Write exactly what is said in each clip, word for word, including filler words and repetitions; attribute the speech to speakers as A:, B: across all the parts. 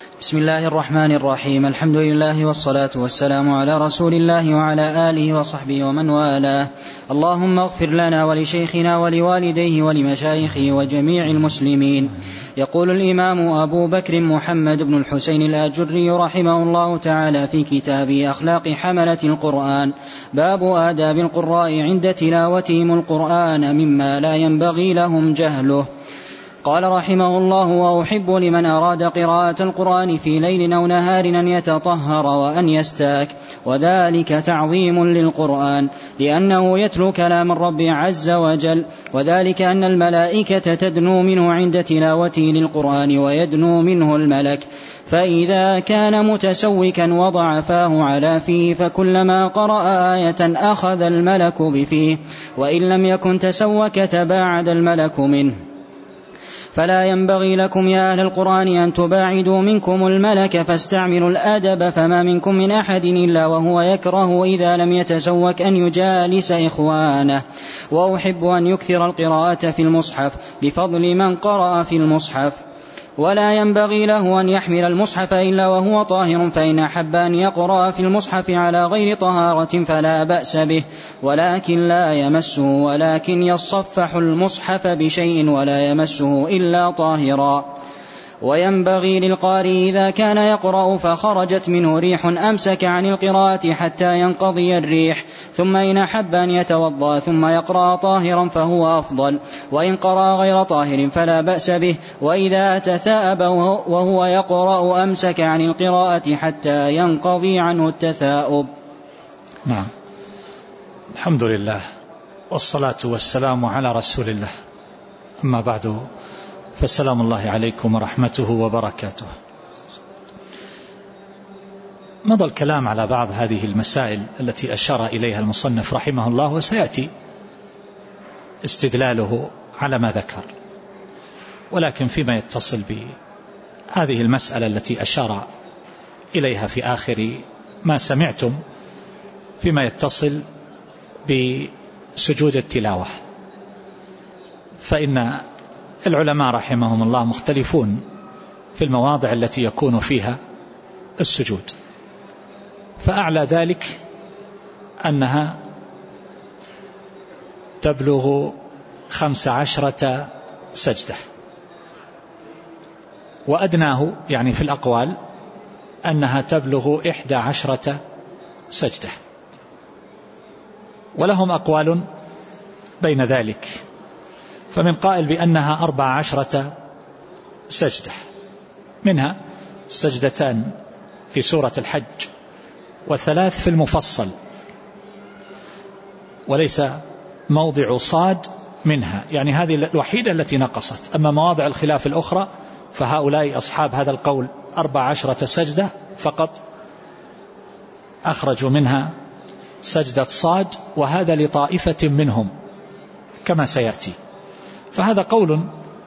A: بسم الله الرحمن الرحيم. الحمد لله والصلاة والسلام على رسول الله وعلى آله وصحبه ومن والاه. اللهم اغفر لنا ولشيخنا ولوالديه ولمشايخه وجميع المسلمين. يقول الإمام أبو بكر محمد بن الحسين الآجري رحمه الله تعالى في كتابه أخلاق حملة القرآن: باب آداب القراء عند تلاوتهم القرآن مما لا ينبغي لهم جهله. قال رحمه الله: وأحب لمن أراد قراءة القرآن في ليل أو نهار أن يتطهر وأن يستاك، وذلك تعظيم للقرآن، لأنه يتلو كلام الرب عز وجل، وذلك أن الملائكة تدنو منه عند تلاوته للقرآن ويدنو منه الملك، فإذا كان متسوكا وضع فاه على فيه فكلما قرأ آية أخذ الملك بفيه، وإن لم يكن تسوك تباعد الملك منه. فلا ينبغي لكم يا أهل القرآن أن تباعدوا منكم الملك، فاستعملوا الأدب، فما منكم من أحد إلا وهو يكره إذا لم يتسوك أن يجالس إخوانه. وأحب أن يكثر القراءة في المصحف لفضل من قرأ في المصحف، ولا ينبغي له أن يحمل المصحف إلا وهو طاهر، فإن أحب أن يقرأ في المصحف على غير طهارة فلا بأس به، ولكن لا يمسه، ولكن يصفح المصحف بشيء ولا يمسه إلا طاهرا. وينبغي للقارئ إذا كان يقرأ فخرجت منه ريح أمسك عن القراءة حتى ينقضي الريح، ثم إن أحب أن يتوضأ ثم يقرأ طاهرا فهو أفضل، وإن قرأ غير طاهر فلا بأس به. وإذا تثاءب وهو يقرأ أمسك عن القراءة حتى ينقضي عنه التثاؤب.
B: نعم. الحمد لله والصلاة والسلام على رسول الله، أما بعد، فالسلام الله عليكم ورحمته وبركاته. مضى الكلام على بعض هذه المسائل التي أشار إليها المصنف رحمه الله، وسيأتي استدلاله على ما ذكر، ولكن فيما يتصل بهذه المسألة التي أشار إليها في آخر ما سمعتم فيما يتصل بسجود التلاوة، فإن العلماء رحمهم الله مختلفون في المواضع التي يكون فيها السجود، فأعلى ذلك أنها تبلغ خمس عشرة سجدة، وأدناه يعني في الأقوال أنها تبلغ إحدى عشرة سجدة، ولهم أقوال بين ذلك، فمن قائل بأنها أربع عشرة سجدة، منها سجدتان في سورة الحج وثلاث في المفصل، وليس موضع صاد منها، يعني هذه الوحيدة التي نقصت. أما مواضع الخلاف الأخرى فهؤلاء أصحاب هذا القول أربع عشرة سجدة فقط، أخرجوا منها سجدة صاد، وهذا لطائفة منهم كما سيأتي. فهذا قول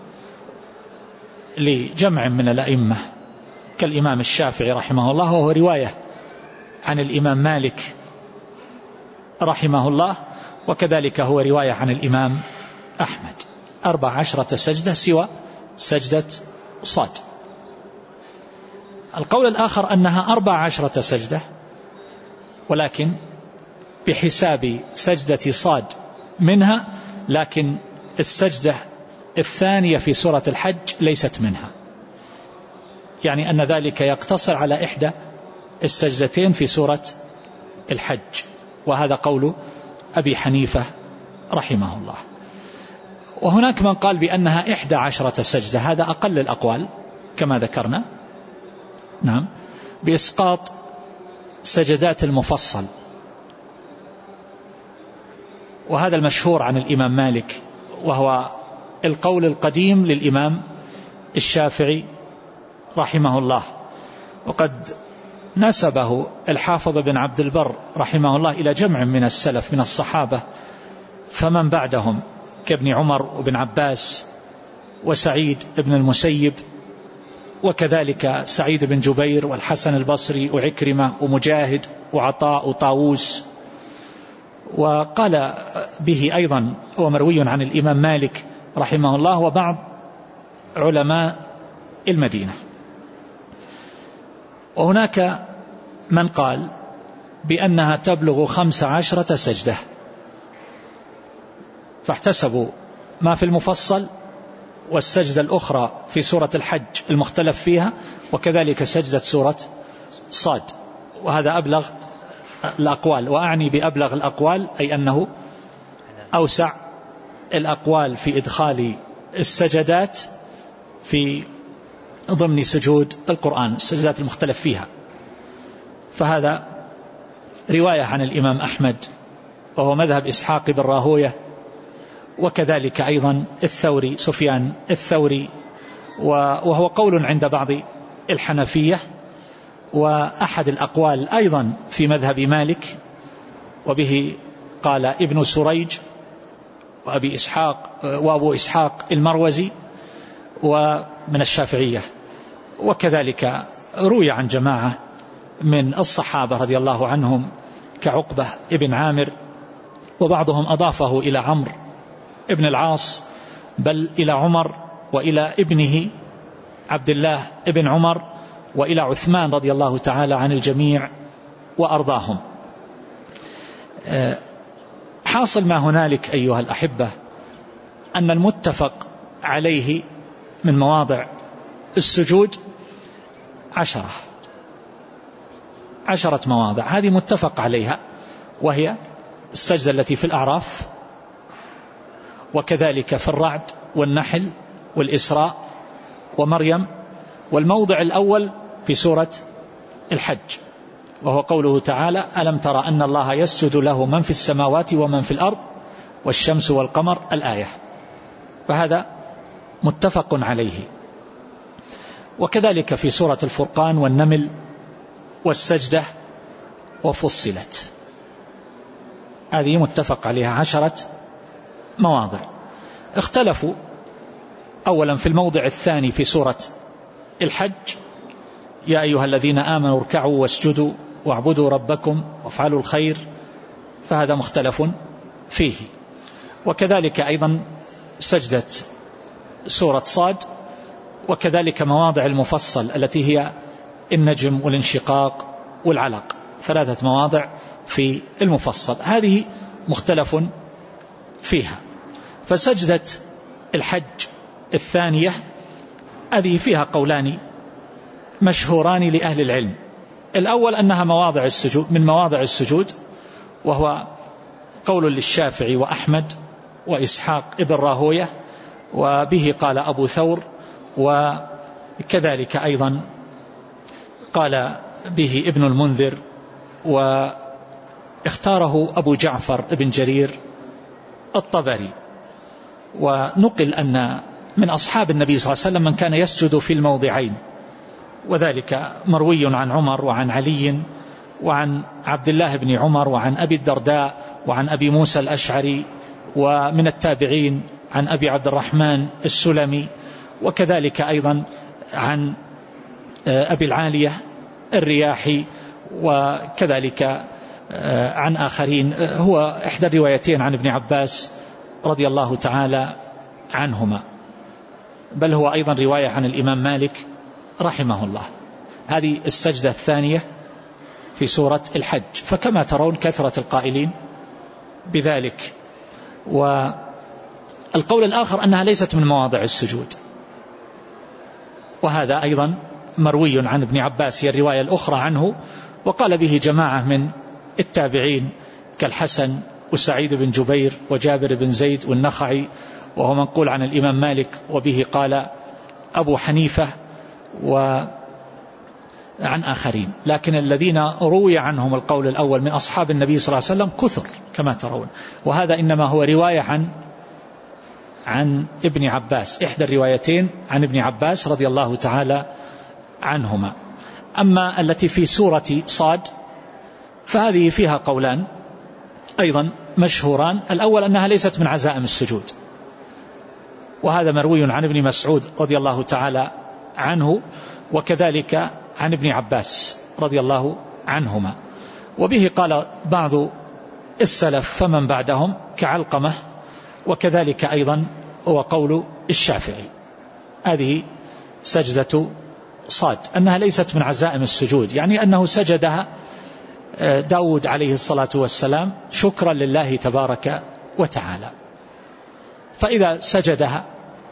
B: لجمع من الأئمة كالإمام الشافعي رحمه الله، وهو رواية عن الإمام مالك رحمه الله، وكذلك هو رواية عن الإمام أحمد، أربع عشرة سجدة سوى سجدة صاد. القول الآخر أنها أربع عشرة سجدة، ولكن بحساب سجدة صاد منها، لكن السجدة الثانية في سورة الحج ليست منها، يعني أن ذلك يقتصر على إحدى السجدتين في سورة الحج، وهذا قول أبي حنيفة رحمه الله. وهناك من قال بأنها إحدى عشرة سجدة، هذا أقل الأقوال كما ذكرنا، نعم، بإسقاط سجدات المفصل، وهذا المشهور عن الإمام مالك، وهو القول القديم للإمام الشافعي رحمه الله. وقد نسبه الحافظ بن عبد البر رحمه الله إلى جمع من السلف من الصحابة فمن بعدهم كابن عمر وابن عباس وسعيد بن المسيب، وكذلك سعيد بن جبير والحسن البصري وعكرمة ومجاهد وعطاء وطاووس. وقال به أيضا ومروي عن الإمام مالك رحمه الله وبعض علماء المدينة. وهناك من قال بأنها تبلغ خمس عشرة سجدة، فاحتسبوا ما في المفصل والسجدة الأخرى في سورة الحج المختلف فيها، وكذلك سجدة سورة صاد، وهذا أبلغ الأقوال. وأعني بأبلغ الأقوال أي أنه أوسع الأقوال في إدخال السجدات في ضمن سجود القرآن، السجدات المختلف فيها. فهذا رواية عن الإمام أحمد، وهو مذهب إسحاق بن راهوية، وكذلك أيضا الثوري سفيان الثوري، وهو قول عند بعض الحنفية، وأحد الأقوال أيضا في مذهب مالك، وبه قال ابن سريج وأبي إسحاق وأبو إسحاق المروزي ومن الشافعية. وكذلك روي عن جماعة من الصحابة رضي الله عنهم كعقبة ابن عامر، وبعضهم أضافه إلى عمرو ابن العاص، بل إلى عمر وإلى ابنه عبد الله ابن عمر وإلى عثمان رضي الله تعالى عن الجميع وأرضاهم. حاصل ما هنالك أيها الأحبة أن المتفق عليه من مواضع السجود عشرة عشرة مواضع، هذه متفق عليها، وهي السجدة التي في الأعراف، وكذلك في الرعد والنحل والإسراء ومريم، والموضع الأول في سورة الحج، وهو قوله تعالى: ألم ترى أن الله يسجد له من في السماوات ومن في الأرض والشمس والقمر، الآية. فهذا متفق عليه. وكذلك في سورة الفرقان والنمل والسجدة وفصلت، هذه متفق عليها عشرة مواضع. اختلفوا أولا في الموضع الثاني في سورة الحج: يا أيها الذين آمنوا اركعوا واسجدوا واعبدوا ربكم وافعلوا الخير، فهذا مختلف فيه. وكذلك أيضا سجدة سورة صاد، وكذلك مواضع المفصل التي هي النجم والانشقاق والعلق، ثلاثة مواضع في المفصل، هذه مختلف فيها. فسجدة الحج الثانية هذه فيها قولان مشهوران لأهل العلم. الأول أنها مواضع السجود من مواضع السجود، وهو قول للشافعي وأحمد وإسحاق ابن راهوية، وبه قال أبو ثور، وكذلك أيضا قال به ابن المنذر، واختاره أبو جعفر ابن جرير الطبري. ونقل أن من أصحاب النبي صلى الله عليه وسلم من كان يسجد في الموضعين، وذلك مروي عن عمر وعن علي وعن عبد الله بن عمر وعن أبي الدرداء وعن أبي موسى الأشعري، ومن التابعين عن أبي عبد الرحمن السلمي، وكذلك أيضا عن أبي العالية الرياحي، وكذلك عن آخرين. هو إحدى الروايتين عن ابن عباس رضي الله تعالى عنهما، بل هو أيضا رواية عن الإمام مالك رحمه الله. هذه السجدة الثانية في سورة الحج. فكما ترون كثرة القائلين بذلك. والقول الآخر أنها ليست من مواضع السجود، وهذا أيضا مروي عن ابن عباس، هي الرواية الأخرى عنه، وقال به جماعة من التابعين كالحسن وسعيد بن جبير وجابر بن زيد والنخعي، وهو منقول عن الإمام مالك، وبه قال أبو حنيفة وعن آخرين. لكن الذين روي عنهم القول الأول من أصحاب النبي صلى الله عليه وسلم كثر كما ترون، وهذا إنما هو رواية عن عن ابن عباس، إحدى الروايتين عن ابن عباس رضي الله تعالى عنهما. أما التي في سورة صاد فهذه فيها قولان أيضا مشهوران. الأول أنها ليست من عزائم السجود، وهذا مروي عن ابن مسعود رضي الله تعالى عنه، وكذلك عن ابن عباس رضي الله عنهما. وبه قال بعض السلف فمن بعدهم كعلقمة، وكذلك أيضا هو قول الشافعي. هذه سجدة صاد أنها ليست من عزائم السجود، يعني أنه سجدها داود عليه الصلاة والسلام شكرا لله تبارك وتعالى. فإذا سجدها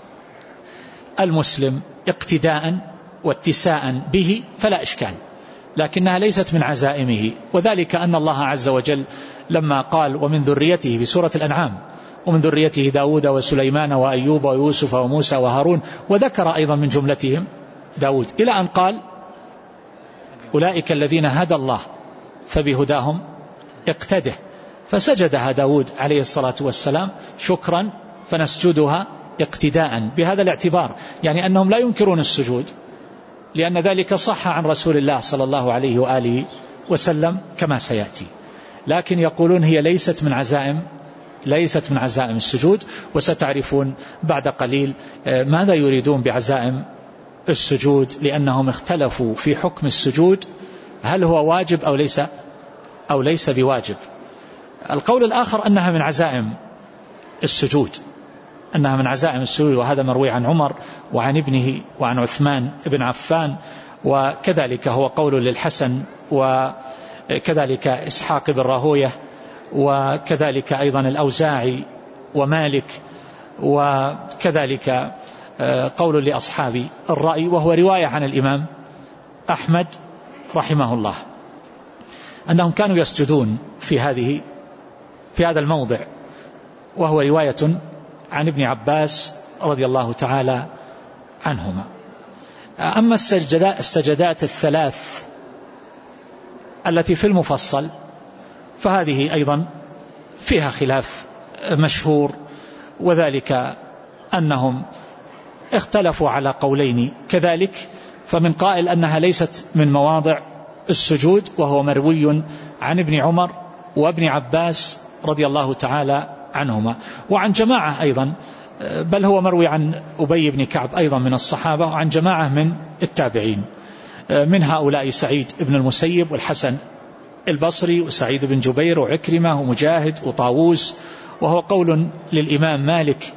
B: المسلم اقتداء واتساء به فلا إشكال، لكنها ليست من عزائمه. وذلك أن الله عز وجل لما قال ومن ذريته في سورة الأنعام ومن ذريته داود وسليمان وأيوب ويوسف وموسى وهارون، وذكر أيضا من جملتهم داود، إلى أن قال أولئك الذين هدى الله فبهداهم اقتده، فسجدها داود عليه الصلاة والسلام شكرا، فنسجدها اقتداء بهذا الاعتبار، يعني أنهم لا ينكرون السجود لأن ذلك صح عن رسول الله صلى الله عليه وآله وسلم كما سيأتي، لكن يقولون هي ليست من عزائم ليست من عزائم السجود. وستعرفون بعد قليل ماذا يريدون بعزائم السجود، لأنهم اختلفوا في حكم السجود هل هو واجب أو ليس أو ليس بواجب. القول الآخر أنها من عزائم السجود أنها من عزائم السجود وهذا مروي عن عمر وعن ابنه وعن عثمان بن عفان، وكذلك هو قول للحسن وكذلك إسحاق بن راهويه وكذلك أيضا الأوزاعي ومالك، وكذلك قول لأصحاب الرأي، وهو رواية عن الإمام أحمد رحمه الله أنهم كانوا يسجدون في هذه في هذا الموضع، وهو رواية عن ابن عباس رضي الله تعالى عنهما. أما السجدات, السجدات الثلاث التي في المفصل فهذه أيضا فيها خلاف مشهور، وذلك أنهم اختلفوا على قولين كذلك، فمن قائل أنها ليست من مواضع السجود وهو مروي عن ابن عمر وابن عباس رضي الله تعالى عنهما، وعن جماعة أيضا، بل هو مروي عن أبي بن كعب أيضا من الصحابة، وعن جماعة من التابعين، من هؤلاء سعيد بن المسيب والحسن البصري وسعيد بن جبير وعكرمة ومجاهد وطاووس، وهو قول للإمام مالك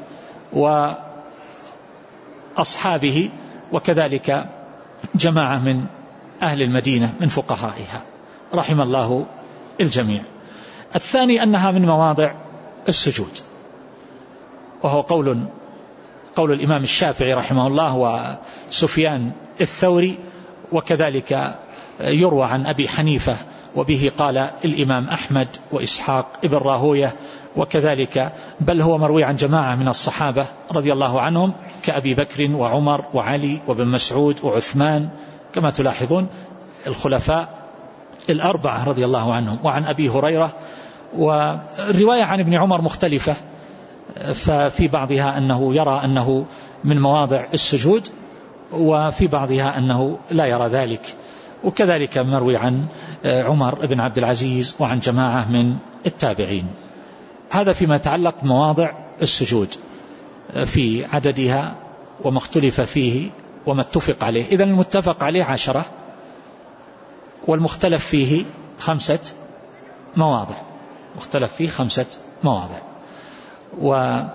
B: وأصحابه، وكذلك جماعة من أهل المدينة من فقهائها رحم الله الجميع. الثاني أنها من مواضع السجود، وهو قول قول الإمام الشافعي رحمه الله وسفيان الثوري، وكذلك يروى عن أبي حنيفة، وبه قال الإمام أحمد وإسحاق ابن راهويه، وكذلك بل هو مروي عن جماعة من الصحابة رضي الله عنهم كأبي بكر وعمر وعلي وابن مسعود وعثمان، كما تلاحظون الخلفاء الأربعة رضي الله عنهم، وعن أبي هريرة. والرواية عن ابن عمر مختلفة، ففي بعضها أنه يرى أنه من مواضع السجود، وفي بعضها أنه لا يرى ذلك، وكذلك مروي عن عمر بن عبد العزيز وعن جماعة من التابعين. هذا فيما يتعلق بمواضع السجود في عددها وما اختلف فيه وما اتفق عليه. إذن المتفق عليه عشرة، والمختلف فيه خمسة مواضع مختلف فيه خمسة مواضع. وعلى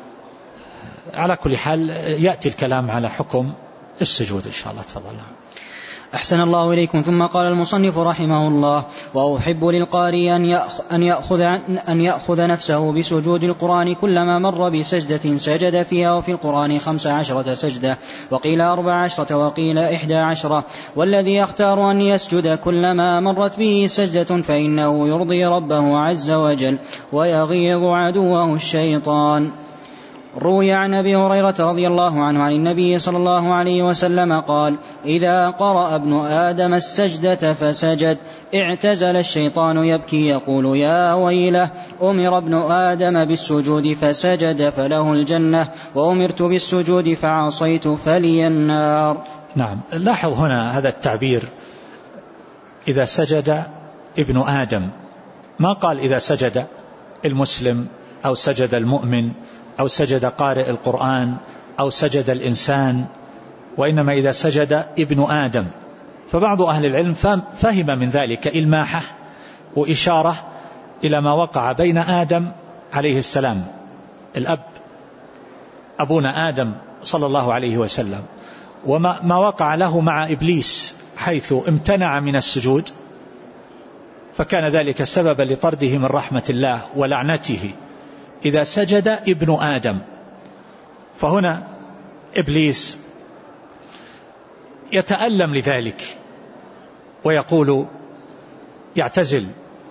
B: كل حال يأتي الكلام على حكم السجود إن شاء الله. تفضل.
A: أحسن الله إليكم. ثم قال المصنف رحمه الله: وأحب للقارئ أن يأخذ, أن يأخذ نفسه بسجود القرآن كلما مر بسجدة سجد فيها، وفي القرآن خمس عشرة سجدة، وقيل أربع عشرة، وقيل إحدى عشرة، والذي يختار أن يسجد كلما مرت به سجدة فإنه يرضي ربه عز وجل ويغيظ عدوه الشيطان. روي عن أبي هريرة رضي الله عنه عن النبي صلى الله عليه وسلم قال: إذا قرأ ابن آدم السجدة فسجد اعتزل الشيطان يبكي يقول: يا ويله، أمر ابن آدم بالسجود فسجد فله الجنة، وأمرت بالسجود فعصيت فلي النار.
B: نعم، لاحظ هنا هذا التعبير: إذا سجد ابن آدم، ما قال إذا سجد المسلم أو سجد المؤمن أو سجد قارئ القرآن أو سجد الإنسان، وإنما إذا سجد ابن آدم. فبعض أهل العلم فهم من ذلك إلماحة وإشارة إلى ما وقع بين آدم عليه السلام الأب أبونا آدم صلى الله عليه وسلم وما ما وقع له مع إبليس حيث امتنع من السجود، فكان ذلك سببا لطرده من رحمة الله ولعنته إذا سجد ابن آدم. فهنا إبليس يتألم لذلك ويقول يعتزل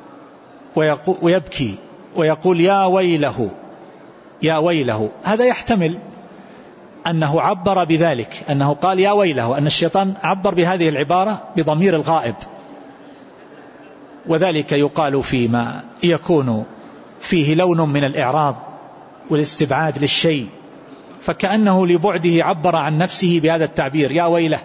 B: ويبكي ويقول يا ويله يا ويله. هذا يحتمل أنه عبر بذلك، أنه قال يا ويله، أن الشيطان عبر بهذه العبارة بضمير الغائب، وذلك يقال فيما يكون فيه لون من الإعراض والاستبعاد للشيء، فكأنه لبعده عبر عن نفسه بهذا التعبير يا ويله.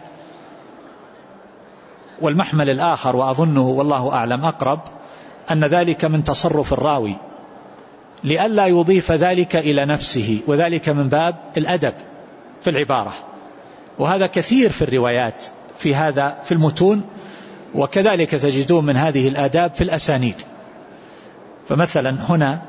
B: والمحمل الآخر وأظنه والله أعلم أقرب أن ذلك من تصرف الراوي لئلا يضيف ذلك إلى نفسه، وذلك من باب الأدب في العبارة، وهذا كثير في الروايات في هذا في المتون، وكذلك تجدون من هذه الآداب في الأسانيد. فمثلا هنا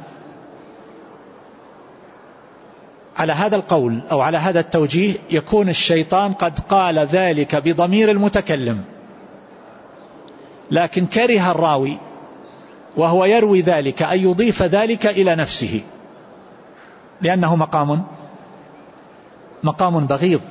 B: على هذا القول أو على هذا التوجيه يكون الشيطان قد قال ذلك بضمير المتكلم، لكن كره الراوي وهو يروي ذلك أن يضيف ذلك إلى نفسه، لأنه مقام مقام بغيض،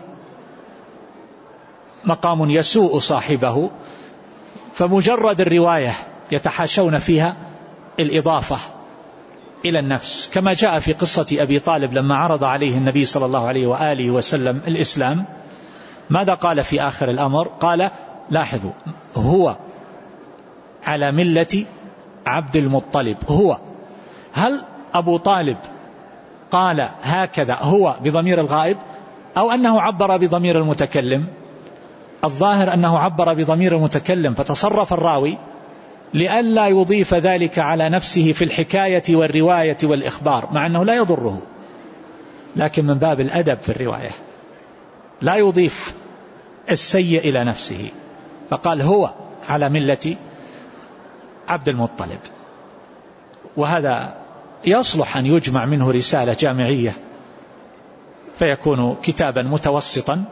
B: مقام يسوء صاحبه، فمجرد الرواية يتحاشون فيها الإضافة إلى النفس، كما جاء في قصة أبي طالب لما عرض عليه النبي صلى الله عليه وآله وسلم الإسلام. ماذا قال في آخر الأمر؟ قال لاحظوا هو على ملة عبد المطلب. هو، هل أبو طالب قال هكذا هو بضمير الغائب أو أنه عبر بضمير المتكلم؟ الظاهر أنه عبر بضمير المتكلم، فتصرف الراوي لئلا يضيف ذلك على نفسه في الحكاية والرواية والإخبار، مع أنه لا يضره، لكن من باب الأدب في الرواية لا يضيف السيء إلى نفسه، فقال هو على ملة عبد المطلب. وهذا يصلح أن يجمع منه رسالة جامعية فيكون كتابا متوسطا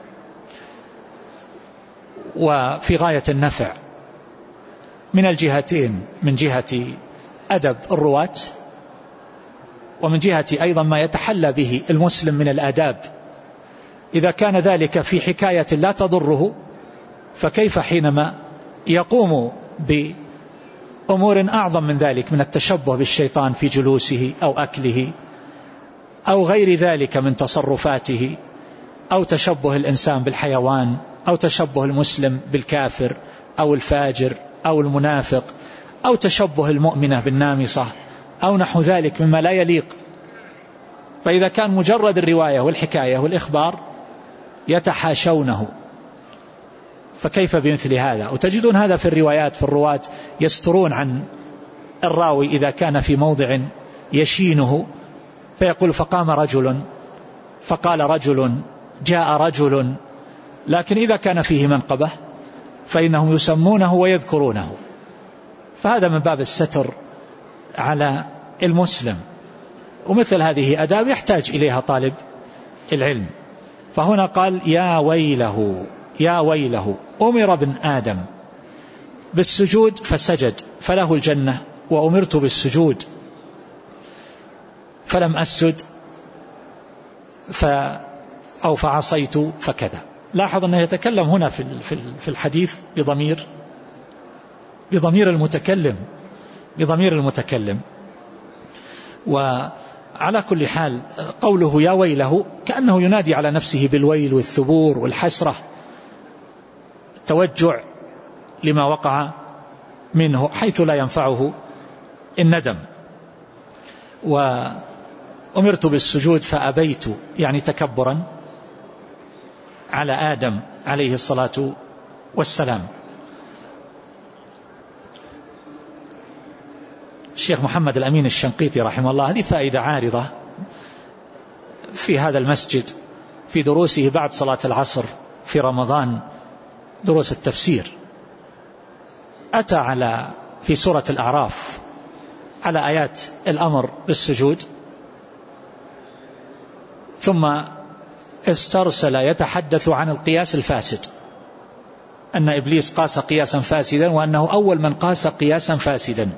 B: وفي غاية النفع من الجهتين، من جهة أدب الرواة ومن جهة أيضا ما يتحلى به المسلم من الآداب. إذا كان ذلك في حكاية لا تضره، فكيف حينما يقوم بأمور أعظم من ذلك من التشبه بالشيطان في جلوسه أو أكله أو غير ذلك من تصرفاته، أو تشبه الإنسان بالحيوان، أو تشبه المسلم بالكافر أو الفاجر أو المنافق، أو تشبه المؤمنة بالنامصة أو نحو ذلك مما لا يليق. فإذا كان مجرد الرواية والحكاية والإخبار يتحاشونه، فكيف بمثل هذا؟ وتجدون هذا في الروايات، في الرواة يسترون عن الراوي إذا كان في موضع يشينه، فيقول فقام رجل، فقال رجل، جاء رجل، لكن إذا كان فيه منقبة فإنهم يسمونه ويذكرونه. فهذا من باب الستر على المسلم، ومثل هذه أداب يحتاج إليها طالب العلم. فهنا قال يا ويله يا ويله، أمر ابن آدم بالسجود فسجد فله الجنة، وأمرت بالسجود فلم أسجد ف أو فعصيت فكذا. لاحظ أنه يتكلم هنا في الحديث بضمير بضمير المتكلم بضمير المتكلم وعلى كل حال قوله يا ويله كأنه ينادي على نفسه بالويل والثبور والحسرة، توجع لما وقع منه حيث لا ينفعه الندم. وأمرت بالسجود فأبيت، يعني تكبرا على آدم عليه الصلاة والسلام. الشيخ محمد الأمين الشنقيطي رحمه الله، هذه فائدة عارضة في هذا المسجد في دروسه بعد صلاة العصر في رمضان، دروس التفسير، أتى على في سورة الأعراف على آيات الأمر بالسجود، ثم استرسل يتحدث عن القياس الفاسد، أن إبليس قاس قياسا فاسدا، وأنه أول من قاس قياسا فاسدا،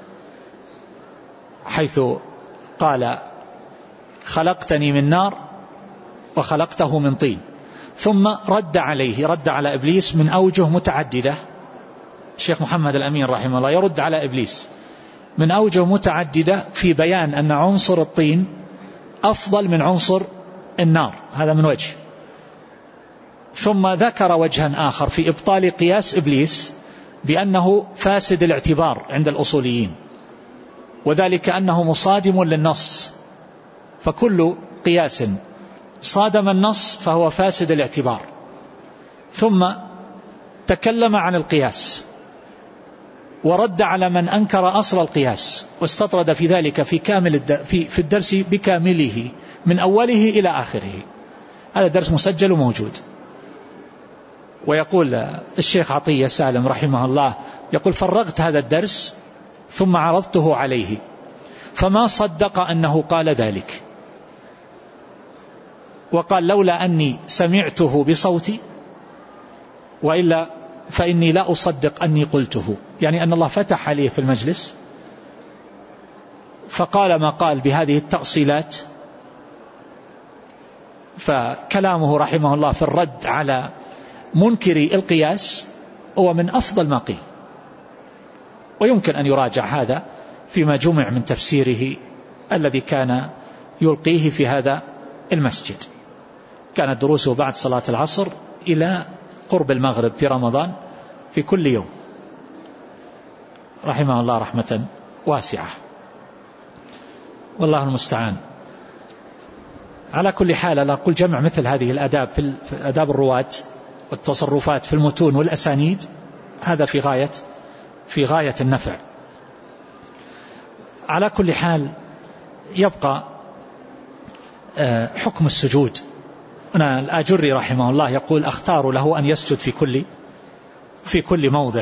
B: حيث قال خلقتني من نار وخلقته من طين، ثم رد عليه، رد على إبليس من أوجه متعددة. الشيخ محمد الأمين رحمه الله يرد على إبليس من أوجه متعددة في بيان أن عنصر الطين أفضل من عنصر النار، هذا من وجه. ثم ذكر وجها آخر في إبطال قياس إبليس بأنه فاسد الاعتبار عند الأصوليين، وذلك أنه مصادم للنص، فكل قياس صادم النص فهو فاسد الاعتبار. ثم تكلم عن القياس ورد على من أنكر أصل القياس، واستطرد في ذلك في كامل في في الدرس بكامله من أوله إلى آخره. هذا درس مسجل وموجود. ويقول الشيخ عطية سالم رحمه الله، يقول فرغت هذا الدرس ثم عرضته عليه فما صدق أنه قال ذلك، وقال لولا أني سمعته بصوتي وإلا فإني لا أصدق أني قلته، يعني أن الله فتح عليه في المجلس فقال ما قال بهذه التأصيلات. فكلامه رحمه الله في الرد على منكري القياس هو من أفضل ما قيل، ويمكن أن يراجع هذا فيما جمع من تفسيره الذي كان يلقيه في هذا المسجد. كانت دروسه بعد صلاة العصر إلى قرب المغرب في رمضان في كل يوم، رحمه الله رحمة واسعة، والله المستعان. على كل حال أنا أقول جمع مثل هذه الأداب في أداب الرواة والتصرفات في المتون والأسانيد، هذا في غاية في غاية النفع. على كل حال يبقى حكم السجود. هنا الآجري رحمه الله يقول أختار له أن يسجد في كل في كل موضع.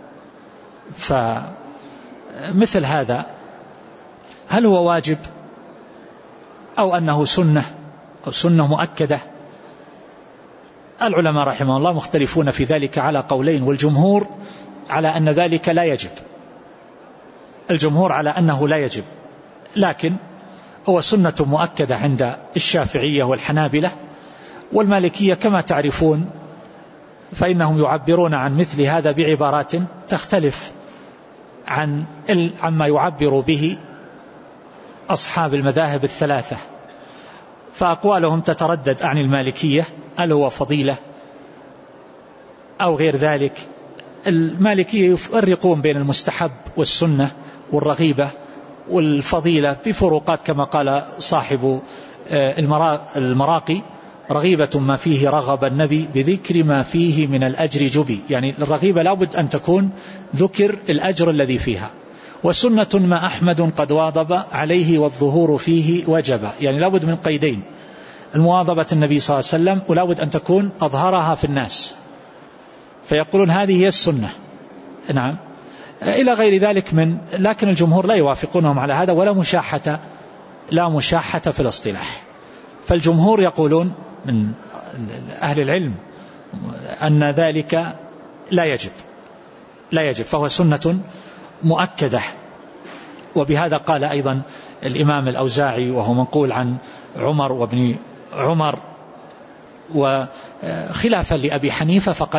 B: فمثل هذا هل هو واجب أو أنه سنة أو سنة مؤكدة؟ العلماء رحمه الله مختلفون في ذلك على قولين، والجمهور على أن ذلك لا يجب، الجمهور على أنه لا يجب، لكن هو سنة مؤكدة عند الشافعية والحنابلة والمالكية كما تعرفون، فإنهم يعبرون عن مثل هذا بعبارات تختلف عن عما يعبر به أصحاب المذاهب الثلاثة. فأقوالهم تتردد عن المالكية هل هو فضيلة أو غير ذلك. المالكية يفرقون بين المستحب والسنة والرغيبة والفضيلة بفروقات، كما قال صاحب المراقي رغيبة ما فيه رغب النبي بذكر ما فيه من الأجر جبي، يعني الرغيبة لابد أن تكون ذكر الأجر الذي فيها. وسنة ما أحمد قد واظب عليه والظهور فيه وجب، يعني لابد من قيدين، المواظبة النبي صلى الله عليه وسلم ولابد أن تكون أظهرها في الناس، فيقولون هذه هي السنة. نعم، إلى غير ذلك من، لكن الجمهور لا يوافقونهم على هذا، ولا مشاحة لا مشاحة في الاصطلاح. فالجمهور يقولون من أهل العلم أن ذلك لا يجب لا يجب فهو سنة مؤكدة. وبهذا قال أيضا الإمام الأوزاعي، وهو منقول عن عمر وابن عمر، وخلافا لأبي حنيفة فقد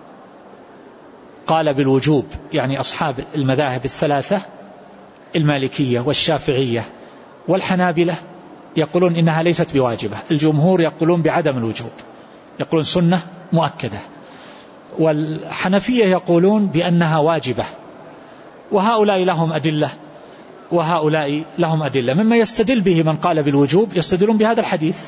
B: قال بالوجوب، يعني أصحاب المذاهب الثلاثة المالكية والشافعية والحنابلة يقولون إنها ليست بواجبة، الجمهور يقولون بعدم الوجوب، يقولون سنة مؤكدة، والحنفية يقولون بأنها واجبة. وهؤلاء لهم أدلة وهؤلاء لهم أدلة. مما يستدل به من قال بالوجوب يستدلون بهذا الحديث،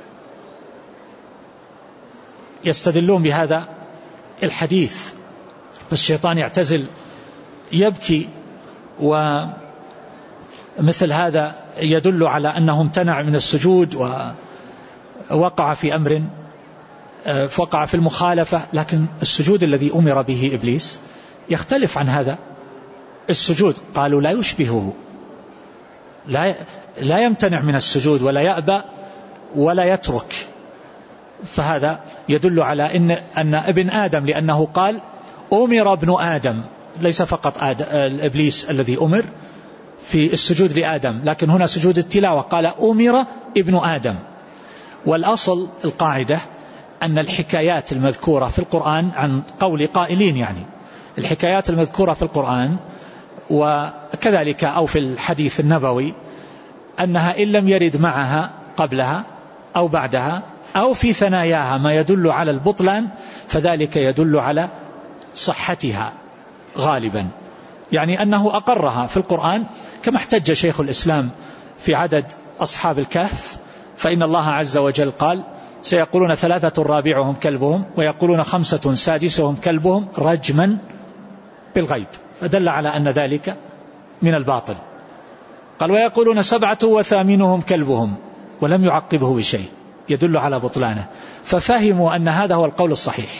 B: يستدلون بهذا الحديث. فالشيطان يعتزل يبكي، ومثل هذا يدل على أنه امتنع من السجود ووقع في أمر، وقع في المخالفة. لكن السجود الذي أمر به إبليس يختلف عن هذا السجود، قالوا لا يشبهه، لا لا يمتنع من السجود ولا يأبى ولا يترك، فهذا يدل على إن, أن ابن آدم، لأنه قال أمر ابن آدم، ليس فقط آدم الإبليس الذي أمر في السجود لآدم، لكن هنا سجود التلاوة قال أمر ابن آدم. والأصل القاعدة أن الحكايات المذكورة في القرآن عن قول قائلين، يعني الحكايات المذكورة في القرآن وكذلك أو في الحديث النبوي، أنها إن لم يرد معها قبلها أو بعدها أو في ثناياها ما يدل على البطلان فذلك يدل على صحتها غالبا، يعني أنه أقرها في القرآن، كما احتج شيخ الإسلام في عدد أصحاب الكهف، فإن الله عز وجل قال سيقولون ثلاثة رابعهم كلبهم ويقولون خمسة سادسهم كلبهم رجما بالغيب، فدل على أن ذلك من الباطل. قال ويقولون سبعة وثامنهم كلبهم ولم يعقبه بشيء، يدل على بطلانه، ففهموا أن هذا هو القول الصحيح.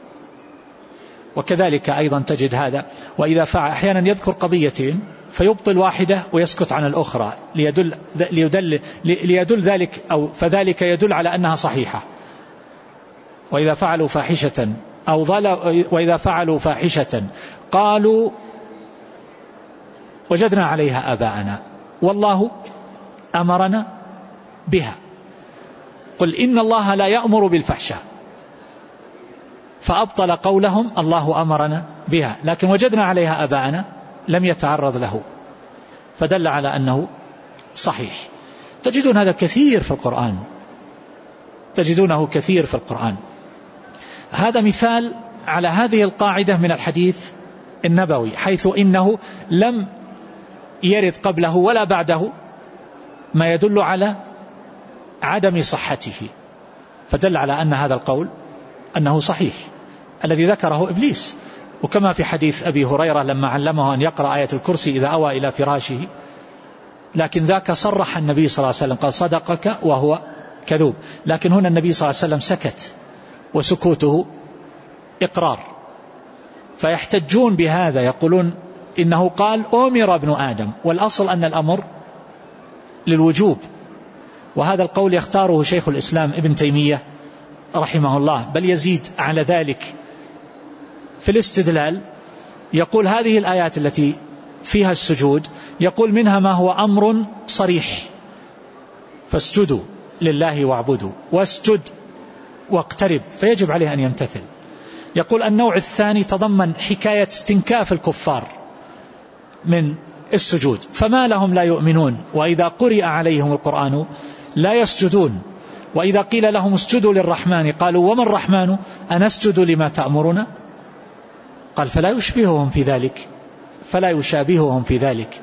B: وكذلك أيضا تجد هذا، وإذا فعل أحيانا يذكر قضيتين فيبطل واحدة ويسكت عن الأخرى ليدل, ليدل, ليدل ذلك أو فذلك يدل على أنها صحيحة. وإذا فعلوا فاحشة أو ظلوا وإذا فعلوا فاحشة قالوا وجدنا عليها آباءنا والله أمرنا بها، قل إن الله لا يأمر بالفحشاء، فأبطل قولهم الله أمرنا بها، لكن وجدنا عليها آباءنا لم يتعرض له، فدل على أنه صحيح. تجدون هذا كثير في القرآن، تجدونه كثير في القرآن. هذا مثال على هذه القاعدة من الحديث النبوي، حيث إنه لم يرد قبله ولا بعده ما يدل على عدم صحته، فدل على أن هذا القول أنه صحيح الذي ذكره إبليس. وكما في حديث أبي هريرة لما علمه أن يقرأ آية الكرسي إذا أوى إلى فراشه، لكن ذاك صرح النبي صلى الله عليه وسلم قال صدقك وهو كذوب، لكن هنا النبي صلى الله عليه وسلم سكت وسكوته إقرار، فيحتجون بهذا يقولون إنه قال أمر ابن آدم، والأصل أن الأمر للوجوب. وهذا القول يختاره شيخ الإسلام ابن تيمية رحمه الله، بل يزيد على ذلك في الاستدلال، يقول هذه الآيات التي فيها السجود يقول منها ما هو أمر صريح، فاسجدوا لله واعبدوا واسجد واقترب، فيجب عليه أن يمتثل. يقول النوع الثاني تضمن حكاية استنكاف الكفار من السجود، فما لهم لا يؤمنون وإذا قرئ عليهم القرآن لا يسجدون، وإذا قيل لهم اسجدوا للرحمن قالوا وما الرحمن أنسجد لما تأمرنا، قال فلا يشبههم في ذلك فلا يشابههم في ذلك.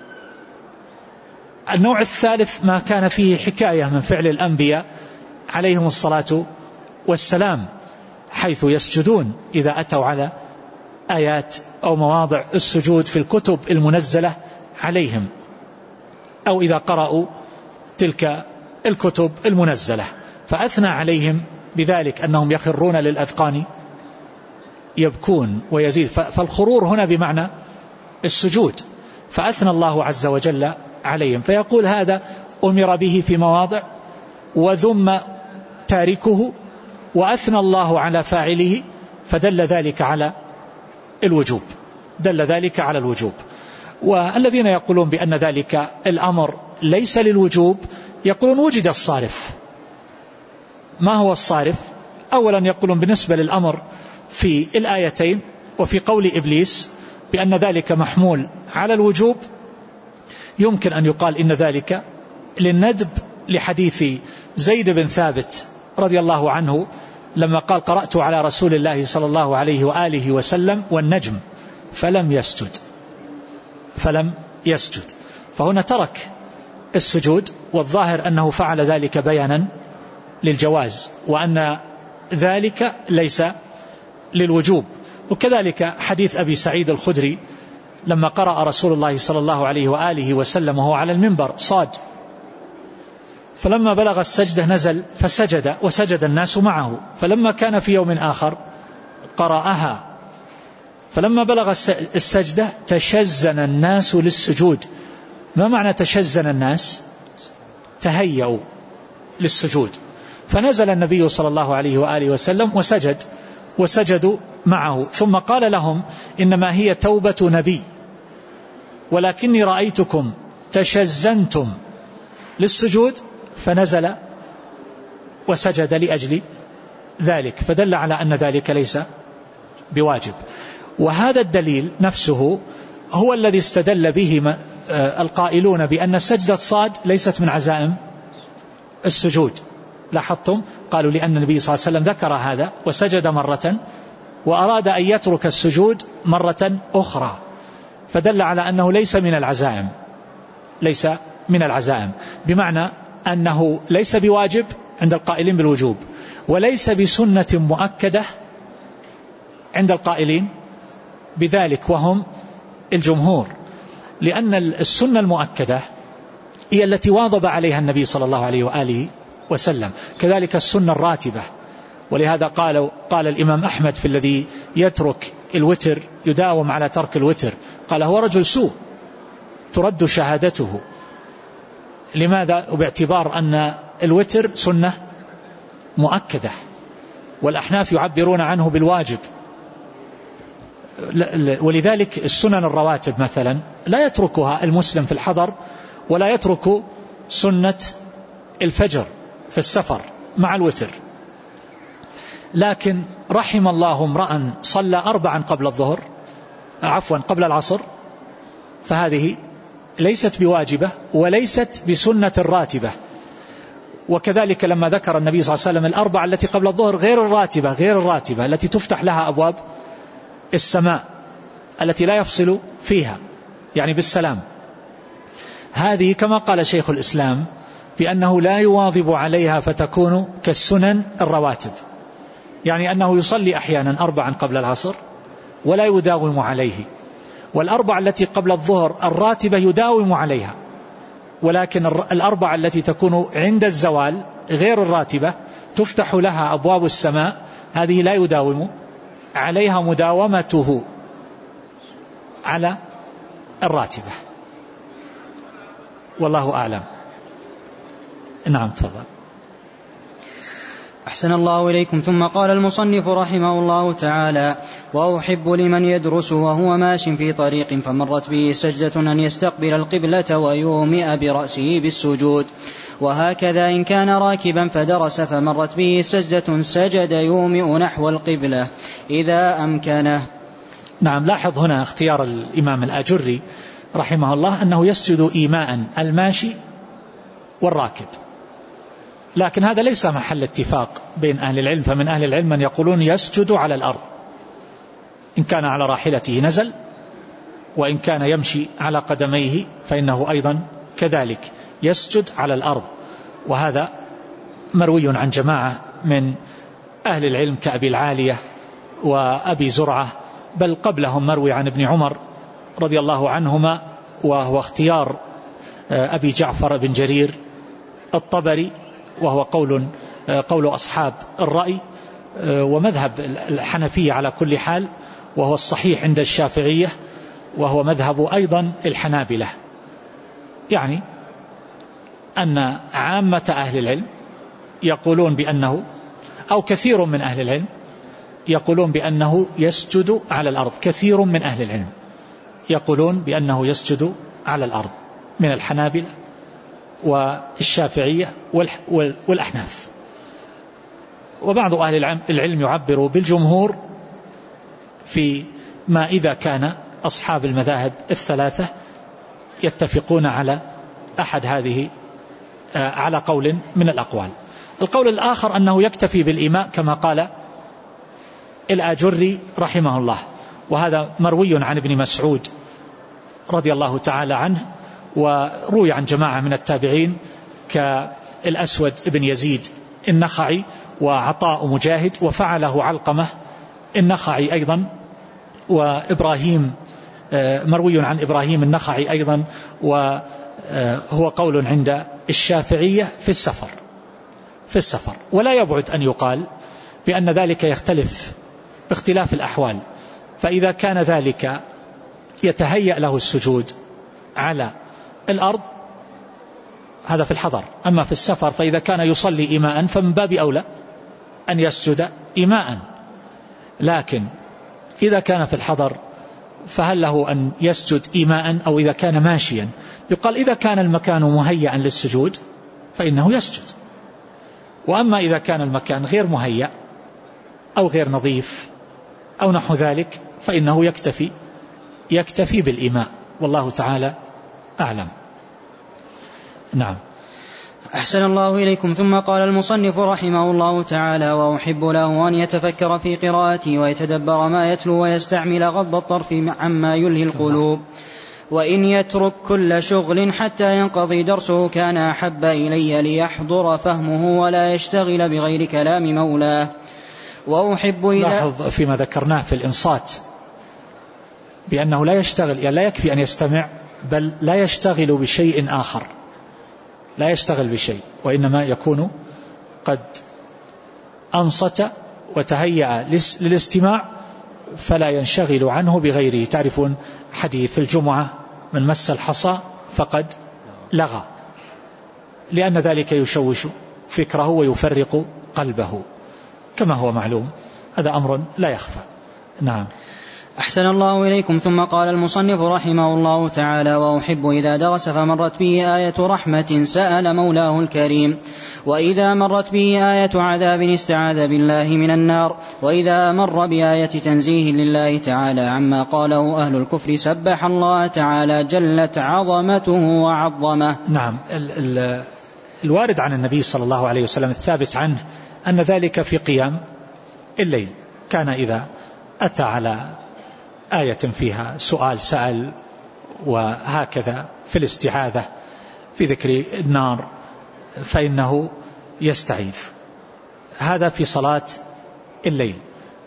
B: النوع الثالث ما كان فيه حكاية من فعل الأنبياء عليهم الصلاة والسلام، حيث يسجدون إذا أتوا على آيات أو مواضع السجود في الكتب المنزلة عليهم، أو إذا قرأوا تلك الكتب المنزلة، فأثنى عليهم بذلك أنهم يخرون للأذقان يبكون ويزيد، فالخرور هنا بمعنى السجود، فأثنى الله عز وجل عليهم، فيقول هذا أمر به في مواضع وذم تاركه وأثنى الله على فاعله، فدل ذلك على الوجوب، دل ذلك على الوجوب. والذين يقولون بأن ذلك الأمر ليس للوجوب يقولون وجد الصارف. ما هو الصارف؟ أولا يقولون بالنسبة للأمر في الآيتين وفي قول إبليس بأن ذلك محمول على الوجوب، يمكن أن يقال إن ذلك للندب لحديث زيد بن ثابت رضي الله عنه لما قال قرأت على رسول الله صلى الله عليه وآله وسلم والنجم فلم يسجد فلم يسجد فهنا ترك السجود، والظاهر أنه فعل ذلك بيانا للجواز وأن ذلك ليس للوجوب. وكذلك حديث أبي سعيد الخدري لما قرأ رسول الله صلى الله عليه وآله وسلم وهو على المنبر صاد، فلما بلغ السجدة نزل فسجد وسجد الناس معه، فلما كان في يوم آخر قرأها، فلما بلغ السجدة تشزن الناس للسجود. ما معنى تشزن الناس؟ تهيأوا للسجود. فنزل النبي صلى الله عليه وآله وسلم وسجد وسجدوا معه، ثم قال لهم إنما هي توبة نبي، ولكني رأيتكم تشزنتم للسجود فنزل وسجد لأجل ذلك، فدل على أن ذلك ليس بواجب. وهذا الدليل نفسه هو الذي استدل به القائلون بأن سجدة صاد ليست من عزائم السجود. لاحظتم؟ قالوا لأن النبي صلى الله عليه وسلم ذكر هذا وسجد مرة وأراد أن يترك السجود مرة أخرى، فدل على أنه ليس من العزائم، ليس من العزائم، بمعنى أنه ليس بواجب عند القائلين بالوجوب، وليس بسنة مؤكدة عند القائلين بذلك وهم الجمهور، لأن السنة المؤكدة هي التي واظب عليها النبي صلى الله عليه وآله وسلم، كذلك السنة الراتبة. ولهذا قال, قال الإمام أحمد في الذي يترك الوتر يداوم على ترك الوتر، قال هو رجل سوء ترد شهادته. لماذا؟ باعتبار أن الوتر سنة مؤكدة، والأحناف يعبرون عنه بالواجب. ولذلك السنن الرواتب مثلا لا يتركها المسلم في الحضر، ولا يترك سنة الفجر في السفر مع الوتر. لكن رحم الله امرأ صلى أربعا قبل الظهر عفوا قبل العصر، فهذه ليست بواجبة وليست بسنة راتبة. وكذلك لما ذكر النبي صلى الله عليه وسلم الأربعة التي قبل الظهر غير الراتبة غير الراتبة التي تفتح لها أبواب السماء التي لا يفصل فيها، يعني بالسلام، هذه كما قال شيخ الإسلام بأنه لا يواظب عليها فتكون كالسنن الرواتب، يعني أنه يصلي أحيانا أربعا قبل العصر ولا يداوم عليه، والأربع التي قبل الظهر الراتبة يداوم عليها، ولكن الأربع التي تكون عند الزوال غير الراتبة تفتح لها أبواب السماء، هذه لا يداوم عليها مداومته على الراتبة. والله أعلم. نعم تفضل.
A: أحسن الله إليكم. ثم قال المصنف رحمه الله تعالى: وأحب لمن يدرس وهو ماش في طريق فمرت به سجدة أن يستقبل القبلة ويومئ برأسه بالسجود، وهكذا إن كان راكبا فدرس فمرت به سجدة سجد يومئ نحو القبلة إذا أمكنه.
B: نعم، لاحظ هنا اختيار الإمام الآجري رحمه الله أنه يسجد إيماء الماشي والراكب، لكن هذا ليس محل اتفاق بين أهل العلم، فمن أهل العلم من يقولون يسجد على الأرض، إن كان على راحلته نزل، وإن كان يمشي على قدميه فإنه أيضا كذلك يسجد على الأرض. وهذا مروي عن جماعة من أهل العلم كأبي العالية وأبي زرعة، بل قبلهم مروي عن ابن عمر رضي الله عنهما، وهو اختيار أبي جعفر بن جرير الطبري، وهو قول قول أصحاب الرأي ومذهب الحنفية على كل حال، وهو الصحيح عند الشافعية، وهو مذهب أيضا الحنابلة. يعني أن عامة أهل العلم يقولون بأنه، أو كثير من أهل العلم يقولون بأنه يسجد على الأرض، كثير من أهل العلم يقولون بأنه يسجد على الأرض من الحنابلة والشافعية والأحناف. وبعض أهل العلم يعبر بالجمهور في ما إذا كان أصحاب المذاهب الثلاثة يتفقون على أحد هذه على قول من الأقوال. القول الآخر أنه يكتفي بالإيماء كما قال الآجري رحمه الله، وهذا مروي عن ابن مسعود رضي الله تعالى عنه، وروي عن جماعة من التابعين كالأسود ابن يزيد النخعي وعطاء مجاهد، وفعله علقمة النخعي أيضا، وإبراهيم مروي عن إبراهيم النخعي أيضا، وهو قول عند الشافعية في السفر في السفر ولا يبعد أن يقال بأن ذلك يختلف باختلاف الأحوال. فإذا كان ذلك يتهيأ له السجود على الأرض هذا في الحضر. أما في السفر فإذا كان يصلي إيماء فمن باب أولى أن يسجد إيماء. لكن إذا كان في الحضر فهل له أن يسجد إيماء أو إذا كان ماشيا؟ يقال إذا كان المكان مهيئا للسجود فإنه يسجد. وأما إذا كان المكان غير مهيأ أو غير نظيف أو نحو ذلك فإنه يكتفي يكتفي بالإيماء، والله تعالى أعلم. نعم.
A: أحسن الله إليكم. ثم قال المصنف رحمه الله تعالى: وأحب له أن يتفكر في قراءته ويتدبر ما يتلو ويستعمل غض الطرف عما يلهي القلوب، وإن يترك كل شغل حتى ينقضي درسه كان أحب إلي ليحضر فهمه ولا يشتغل بغير كلام مولاه. وأحب إذا
B: لاحظ فيما ذكرناه في الإنصات بأنه لا يشتغل، يعني لا يكفي أن يستمع، بل لا يشتغل بشيء آخر، لا يشتغل بشيء، وإنما يكون قد أنصت وتهيأ للاستماع فلا ينشغل عنه بغيره. تعرفون حديث الجمعة: من مس الحصى فقد لغى، لأن ذلك يشوش فكره ويفرق قلبه كما هو معلوم، هذا أمر لا يخفى. نعم.
A: أحسن الله إليكم. ثم قال المصنف رحمه الله تعالى: وأحب إذا درس فمرت به آية رحمة سأل مولاه الكريم، وإذا مرت به آية عذاب استعاذ بالله من النار، وإذا مر بآية تنزيه لله تعالى عما قاله أهل الكفر سبح الله تعالى جلت عظمته وعظمه.
B: نعم. ال ال الوارد عن النبي صلى الله عليه وسلم الثابت عنه أن ذلك في قيام الليل، كان إذا أتى على آية فيها سؤال سأل، وهكذا في الاستعاذة في ذكر النار فإنه يستعيذ. هذا في صلاة الليل،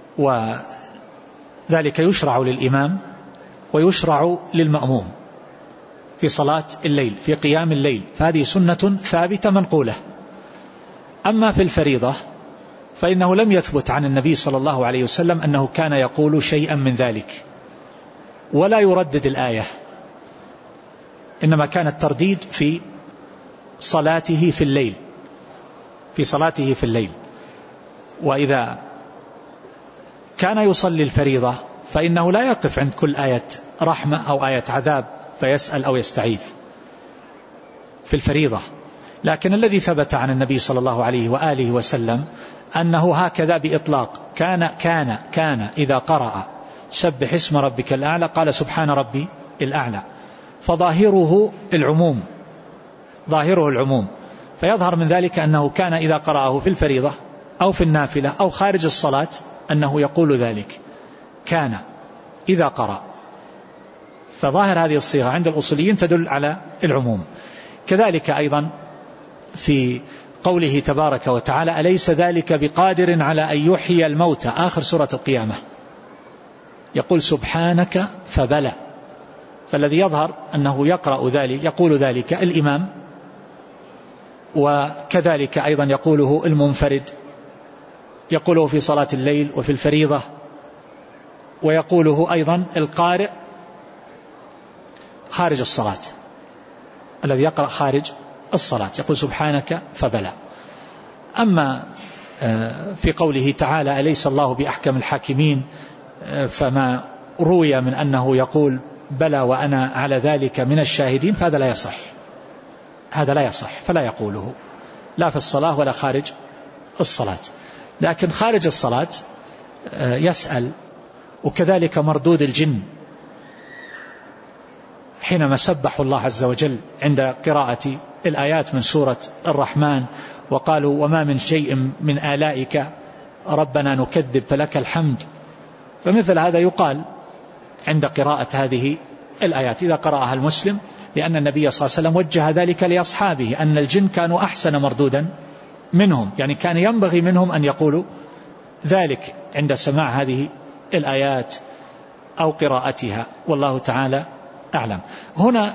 B: وذلك يشرع للإمام ويشرع للمأموم في صلاة الليل في قيام الليل، فهذه سنة ثابتة منقولة. أما في الفريضة فإنه لم يثبت عن النبي صلى الله عليه وسلم أنه كان يقول شيئا من ذلك، ولا يردد الآية، إنما كان الترديد في صلاته في الليل في صلاته في الليل. وإذا كان يصلي الفريضة فإنه لا يقف عند كل آية رحمة أو آية عذاب فيسأل أو يستعيذ في الفريضة. لكن الذي ثبت عن النبي صلى الله عليه وآله وسلم أنه هكذا بإطلاق كان كان كان إذا قرأ سبح اسم ربك الأعلى قال سبحان ربي الأعلى، فظاهره العموم ظاهره العموم فيظهر من ذلك أنه كان إذا قرأه في الفريضة أو في النافلة أو خارج الصلاة أنه يقول ذلك، كان إذا قرأ. فظاهر هذه الصيغة عند الأصوليين تدل على العموم. كذلك أيضا في قوله تبارك وتعالى أليس ذلك بقادر على أن يحيي الموتى، آخر سورة القيامة، يقول سبحانك فبلى. فالذي يظهر أنه يقرأ ذلك يقول ذلك الإمام، وكذلك أيضا يقوله المنفرد، يقوله في صلاة الليل وفي الفريضة، ويقوله أيضا القارئ خارج الصلاة، الذي يقرأ خارج الصلاة يقول سبحانك فبلى. أما في قوله تعالى أليس الله بأحكم الحاكمين، فما روي من أنه يقول بلى وأنا على ذلك من الشاهدين، فهذا لا يصح هذا لا يصح فلا يقوله لا في الصلاة ولا خارج الصلاة. لكن خارج الصلاة يسأل. وكذلك مردود الجن حينما سبحوا الله عز وجل عند قراءة الآيات من سورة الرحمن وقالوا وما من شيء من آلائك ربنا نكذب فلك الحمد، فمثل هذا يقال عند قراءة هذه الآيات إذا قرأها المسلم، لأن النبي صلى الله عليه وسلم وجه ذلك لأصحابه أن الجن كانوا أحسن مردودا منهم، يعني كان ينبغي منهم أن يقولوا ذلك عند سماع هذه الآيات أو قراءتها، والله تعالى أعلم. هنا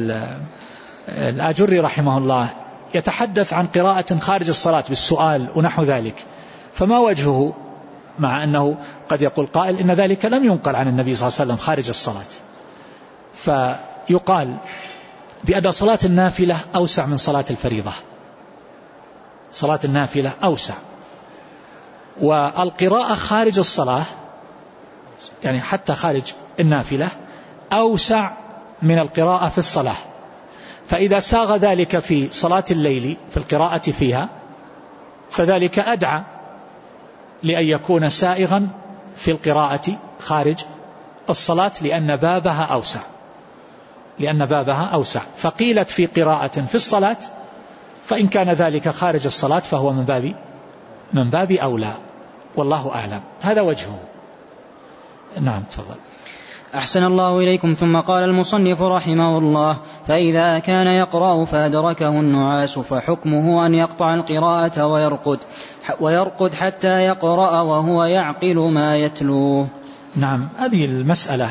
B: الآجري رحمه الله يتحدث عن قراءة خارج الصلاة بالسؤال ونحو ذلك، فما وجهه؟ مع أنه قد يقول قائل إن ذلك لم ينقل عن النبي صلى الله عليه وسلم خارج الصلاة. فيقال بأن صلاة النافلة أوسع من صلاة الفريضة. صلاة النافلة أوسع، والقراءة خارج الصلاة يعني حتى خارج النافلة أوسع من القراءة في الصلاة. فإذا ساغ ذلك في صلاة الليل في القراءة فيها فذلك أدعى لأن يكون سائغا في القراءة خارج الصلاة لأن بابها أوسع لأن بابها أوسع فقيلت في قراءة في الصلاة، فإن كان ذلك خارج الصلاة فهو من باب من باب أولى، والله أعلم. هذا وجهه. نعم تفضل.
A: أحسن الله إليكم. ثم قال المصنف رحمه الله: فإذا كان يقرأ فأدركه النعاس فحكمه أن يقطع القراءة ويرقد ويرقد حتى يقرأ وهو يعقل ما يتلوه.
B: نعم، هذه المسألة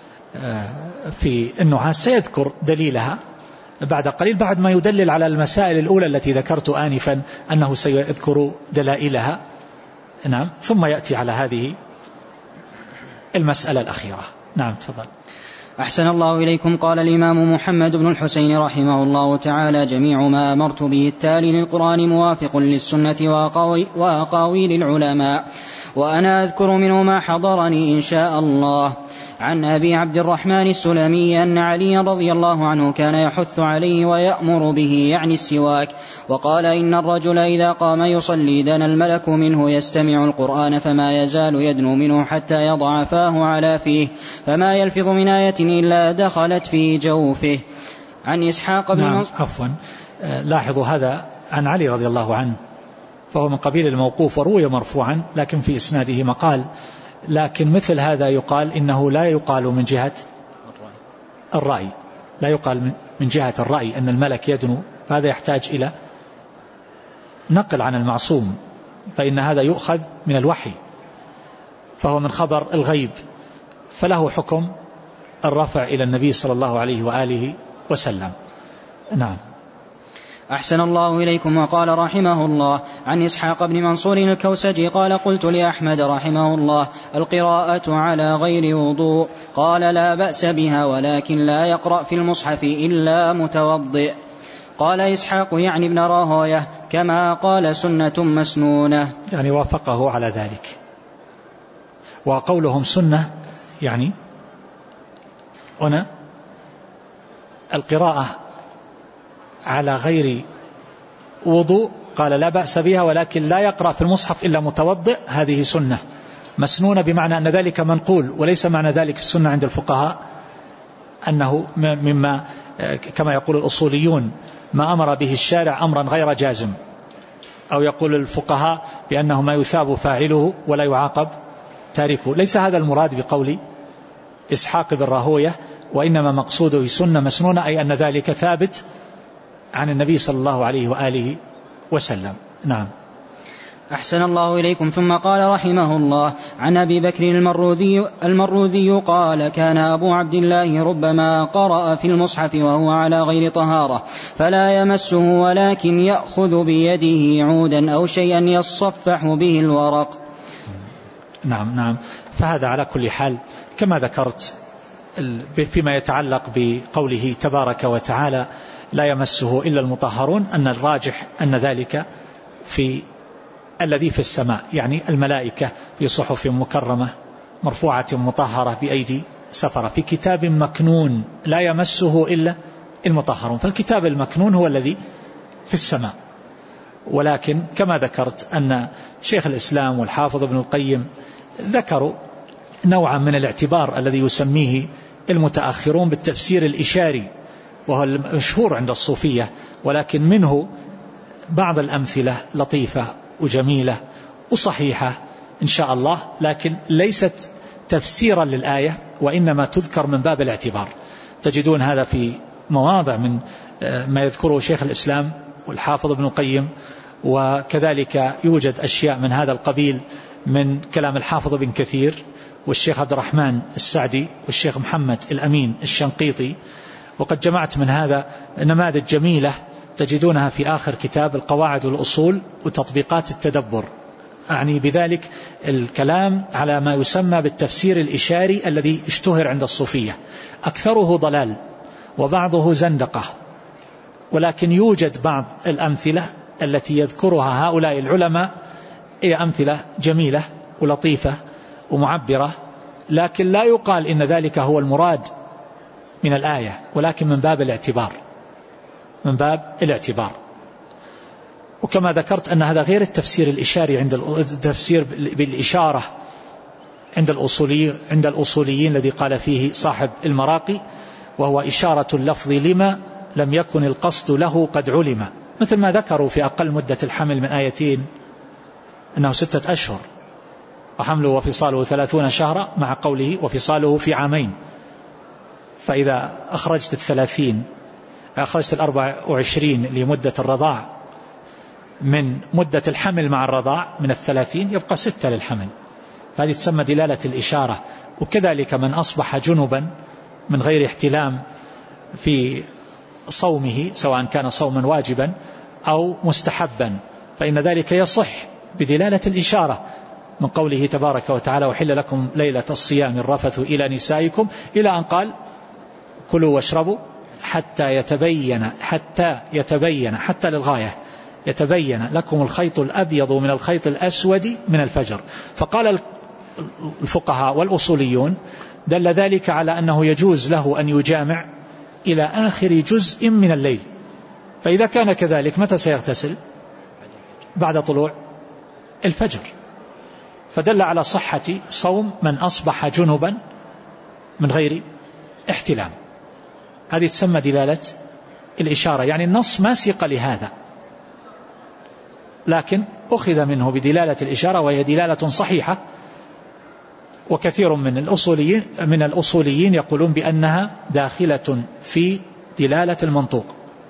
B: في النعاس سيذكر دليلها بعد قليل، بعد ما يدلل على المسائل الأولى التي ذكرت آنفا أنه سيذكر دلائلها. نعم، ثم يأتي على هذه المسألة الأخيرة. نعم تفضل.
A: أحسن الله إليكم. قال الإمام محمد بن الحسين رحمه الله تعالى: جميع ما أمرت به التالي للقرآن موافق للسنة وأقاويل العلماء، وأنا أذكر منه ما حضرني إن شاء الله. عن أبي عبد الرحمن السلمي أن علي رضي الله عنه كان يحث عليه ويأمر به يعني السواك، وقال: إن الرجل إذا قام يصلي دنا الملك منه يستمع القرآن فما يزال يدنو منه حتى يضع فاه على فيه فما يلفظ من آية إلا دخلت في جوفه. عن إسحاق بن
B: نعم عفوا لاحظوا هذا عن علي رضي الله عنه، فهو من قبيل الموقوف وروي مرفوعا لكن في إسناده مقال، لكن مثل هذا يقال إنه لا يقال من جهة الرأي، لا يقال من جهة الرأي أن الملك يدنو، فهذا يحتاج إلى نقل عن المعصوم، فإن هذا يؤخذ من الوحي، فهو من خبر الغيب، فله حكم الرفع إلى النبي صلى الله عليه وآله وسلم. نعم.
A: أحسن الله إليكم. وقال رحمه الله عن إسحاق بن منصور الكوسجي قال: قلت لأحمد رحمه الله: القراءة على غير وضوء؟ قال: لا بأس بها، ولكن لا يقرأ في المصحف إلا متوضئ. قال إسحاق يعني ابن راهويه كما قال سنة مسنونة،
B: يعني وافقه على ذلك. وقولهم سنة يعني هنا القراءة على غير وضوء، قال لا بأس بها ولكن لا يقرأ في المصحف إلا متوضئ، هذه سنة مسنونة، بمعنى أن ذلك منقول، وليس معنى ذلك السنة عند الفقهاء أنه مما كما يقول الأصوليون ما أمر به الشارع أمرا غير جازم، أو يقول الفقهاء بأنه ما يثاب فاعله ولا يعاقب تاركه. ليس هذا المراد بقول إسحاق بن راهويه، وإنما مقصوده سنة مسنونة، أي أن ذلك ثابت عن النبي صلى الله عليه وآله وسلم. نعم.
A: أحسن الله إليكم. ثم قال رحمه الله عن أبي بكر المروذي, المروذي قال: كان أبو عبد الله ربما قرأ في المصحف وهو على غير طهارة فلا يمسه، ولكن يأخذ بيده عودا أو شيئا يصفح به الورق.
B: نعم نعم. فهذا على كل حال كما ذكرت فيما يتعلق بقوله تبارك وتعالى لا يمسه إلا المطهرون، أن الراجح أن ذلك في الذي في السماء، يعني الملائكة في صحف مكرمة مرفوعة مطهرة بأيدي سفرة في كتاب مكنون لا يمسه إلا المطهرون، فالكتاب المكنون هو الذي في السماء. ولكن كما ذكرت أن شيخ الإسلام والحافظ ابن القيم ذكروا نوعا من الاعتبار الذي يسميه المتأخرون بالتفسير الإشاري، وهو المشهور عند الصوفية، ولكن منه بعض الأمثلة لطيفة وجميلة وصحيحة إن شاء الله، لكن ليست تفسيرا للآية، وإنما تذكر من باب الاعتبار. تجدون هذا في مواضع من ما يذكره شيخ الإسلام والحافظ ابن القيم، وكذلك يوجد أشياء من هذا القبيل من كلام الحافظ بن كثير والشيخ عبد الرحمن السعدي والشيخ محمد الأمين الشنقيطي. وقد جمعت من هذا نماذج جميلة تجدونها في آخر كتاب القواعد والأصول وتطبيقات التدبر، أعني بذلك الكلام على ما يسمى بالتفسير الإشاري الذي اشتهر عند الصوفية، أكثره ضلال وبعضه زندقة، ولكن يوجد بعض الأمثلة التي يذكرها هؤلاء العلماء هي أمثلة جميلة ولطيفة ومعبرة، لكن لا يقال إن ذلك هو المراد من الآية، ولكن من باب الاعتبار من باب الاعتبار. وكما ذكرت أن هذا غير التفسير الإشاري عند التفسير بالإشارة عند الأصولي عند الأصوليين الذي قال فيه صاحب المراقي، وهو إشارة اللفظ لما لم يكن القصد له قد علم، مثل ما ذكروا في أقل مدة الحمل من آيتين أنه ستة أشهر وحمله وفصاله ثلاثون شهرا، مع قوله وفصاله في عامين. فإذا أخرجت الثلاثين أخرجت الأربع وعشرين لمدة الرضاع من مدة الحمل مع الرضاع من الثلاثين يبقى ستة للحمل، فهذه تسمى دلالة الإشارة. وكذلك من أصبح جنبا من غير احتلام في صومه، سواء كان صوما واجبا أو مستحبا، فإن ذلك يصح بدلالة الإشارة من قوله تبارك وتعالى وحل لكم ليلة الصيام الرفث إلى نسائكم، إلى أن قال كلوا واشربوا حتى يتبين حتى يتبين حتى للغاية يتبين لكم الخيط الأبيض من الخيط الأسود من الفجر. فقال الفقهاء والأصوليون دل ذلك على أنه يجوز له أن يجامع إلى آخر جزء من الليل، فإذا كان كذلك متى سيغتسل؟ بعد طلوع الفجر، فدل على صحة صوم من أصبح جنبا من غير احتلام. هذه تسمى دلالة الإشارة، يعني النص ما سيق لهذا، لكن أخذ منه بدلالة الإشارة، وهي دلالة صحيحة. وكثير من الأصوليين من الأصوليين يقولون بأنها داخلة في دلالة المنطوق،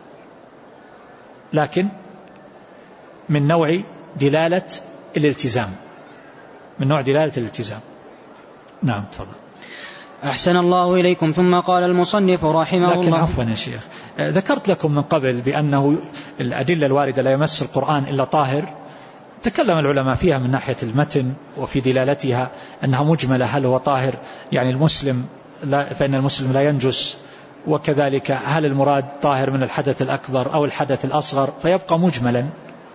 B: لكن من نوع دلالة الالتزام من نوع دلالة الالتزام. نعم تفضل.
A: أحسن الله إليكم. ثم قال المصنف رحمه
B: لكن
A: الله.
B: لكن عفوا يا شيخ، ذكرت لكم من قبل بأنه الأدلة الواردة لا يمس القرآن إلا طاهر، تكلم العلماء فيها من ناحية المتن وفي دلالتها أنها مجملة، هل هو طاهر يعني المسلم لا فإن المسلم لا ينجس، وكذلك هل المراد طاهر من الحدث الأكبر أو الحدث الأصغر، فيبقى مجملا.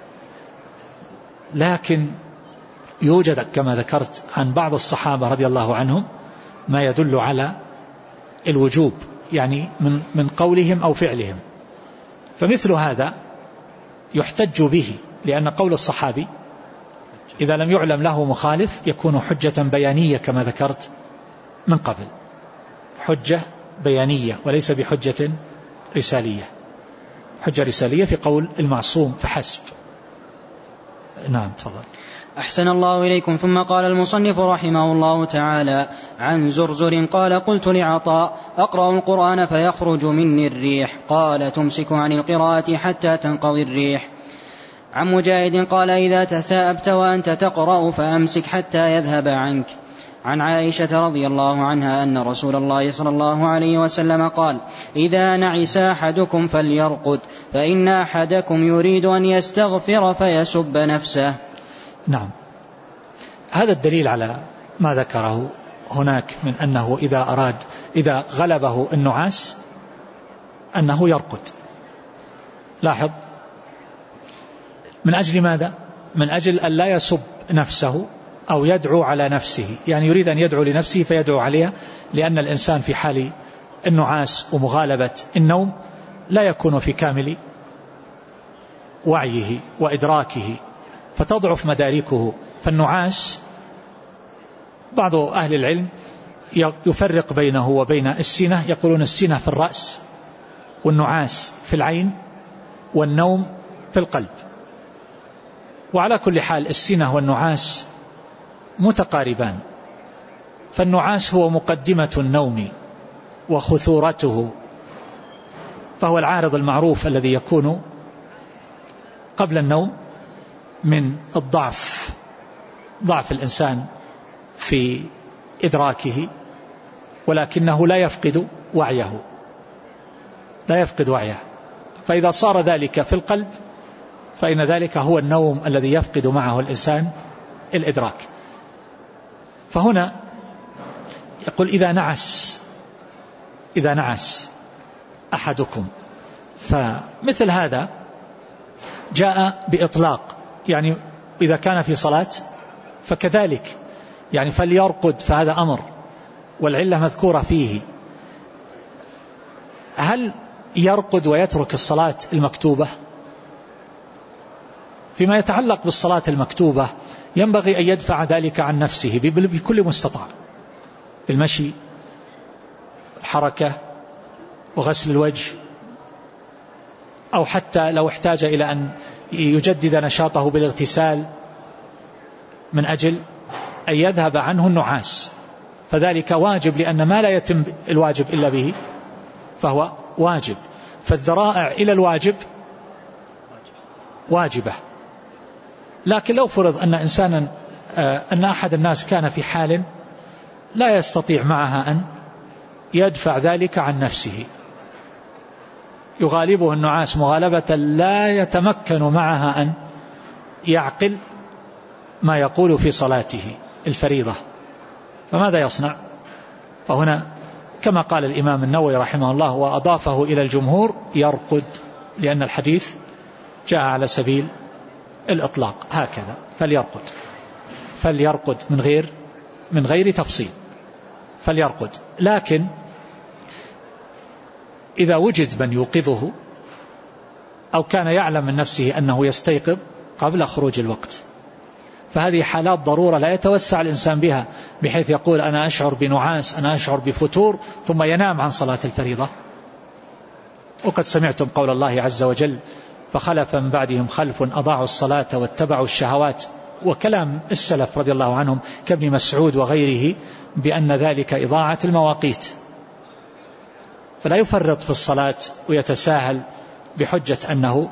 B: لكن يوجد كما ذكرت عن بعض الصحابة رضي الله عنهم ما يدل على الوجوب، يعني من من قولهم أو فعلهم، فمثل هذا يحتج به، لأن قول الصحابي إذا لم يعلم له مخالف يكون حجة بيانية كما ذكرت من قبل، حجة بيانية وليس بحجة رسالية، حجة رسالية في قول المعصوم فحسب. نعم تفضل.
A: أحسن الله إليكم. ثم قال المصنف رحمه الله تعالى عن زرزر قال قلت لعطاء أقرأ القرآن فيخرج مني الريح، قال تمسك عن القراءة حتى تنقضي الريح. عن مجاهد قال إذا تثاءبت وأنت تقرأ فأمسك حتى يذهب عنك. عن عائشة رضي الله عنها أن رسول الله صلى الله عليه وسلم قال إذا نعس أحدكم فليرقد، فإن أحدكم يريد أن يستغفر فيسب نفسه.
B: نعم، هذا الدليل على ما ذكره هناك من أنه إذا أراد إذا غلبه النعاس أنه يرقد. لاحظ، من أجل ماذا؟ من أجل أن لا يسب نفسه أو يدعو على نفسه، يعني يريد أن يدعو لنفسه فيدعو عليها، لأن الإنسان في حال النعاس ومغالبة النوم لا يكون في كامل وعيه وإدراكه، فتضعف مداركه. فالنعاس بعض أهل العلم يفرق بينه وبين السنة، يقولون السنة في الرأس والنعاس في العين والنوم في القلب. وعلى كل حال السنة والنعاس متقاربان، فالنعاس هو مقدمة النوم وخثورته، فهو العارض المعروف الذي يكون قبل النوم من الضعف ضعف الإنسان في إدراكه، ولكنه لا يفقد وعيه لا يفقد وعيه فإذا صار ذلك في القلب فإن ذلك هو النوم الذي يفقد معه الإنسان الإدراك. فهنا يقول إذا نعس إذا نعس أحدكم. فمثل هذا جاء بإطلاق، يعني إذا كان في صلاة فكذلك، يعني فليرقد، فهذا أمر والعلة مذكورة فيه. هل يرقد ويترك الصلاة المكتوبة؟ فيما يتعلق بالصلاة المكتوبة ينبغي أن يدفع ذلك عن نفسه بكل مستطاع، بالمشي، الحركة، وغسل الوجه، أو حتى لو احتاج إلى أن يجدد نشاطه بالاغتسال من أجل أن يذهب عنه النعاس، فذلك واجب، لأن ما لا يتم الواجب إلا به فهو واجب. فالذرائع إلى الواجب واجبة. لكن لو فرض أن إنسانا أن أحد الناس كان في حال لا يستطيع معها أن يدفع ذلك عن نفسه، يغالبه النعاس مغالبة لا يتمكن معها أن يعقل ما يقول في صلاته الفريضة، فماذا يصنع؟ فهنا كما قال الإمام النووي رحمه الله وأضافه إلى الجمهور يرقد، لأن الحديث جاء على سبيل الإطلاق هكذا، فليرقد فليرقد من غير من غير تفصيل، فليرقد. لكن إذا وجد من يوقظه أو كان يعلم من نفسه أنه يستيقظ قبل خروج الوقت، فهذه حالات ضرورة لا يتوسع الإنسان بها بحيث يقول أنا أشعر بنعاس، أنا أشعر بفتور، ثم ينام عن صلاة الفريضة. وقد سمعتم قول الله عز وجل فخلف من بعدهم خلف أضاعوا الصلاة واتبعوا الشهوات، وكلام السلف رضي الله عنهم كابن مسعود وغيره بأن ذلك إضاعة المواقيت، فلا يفرط في الصلاة ويتساهل بحجة أنه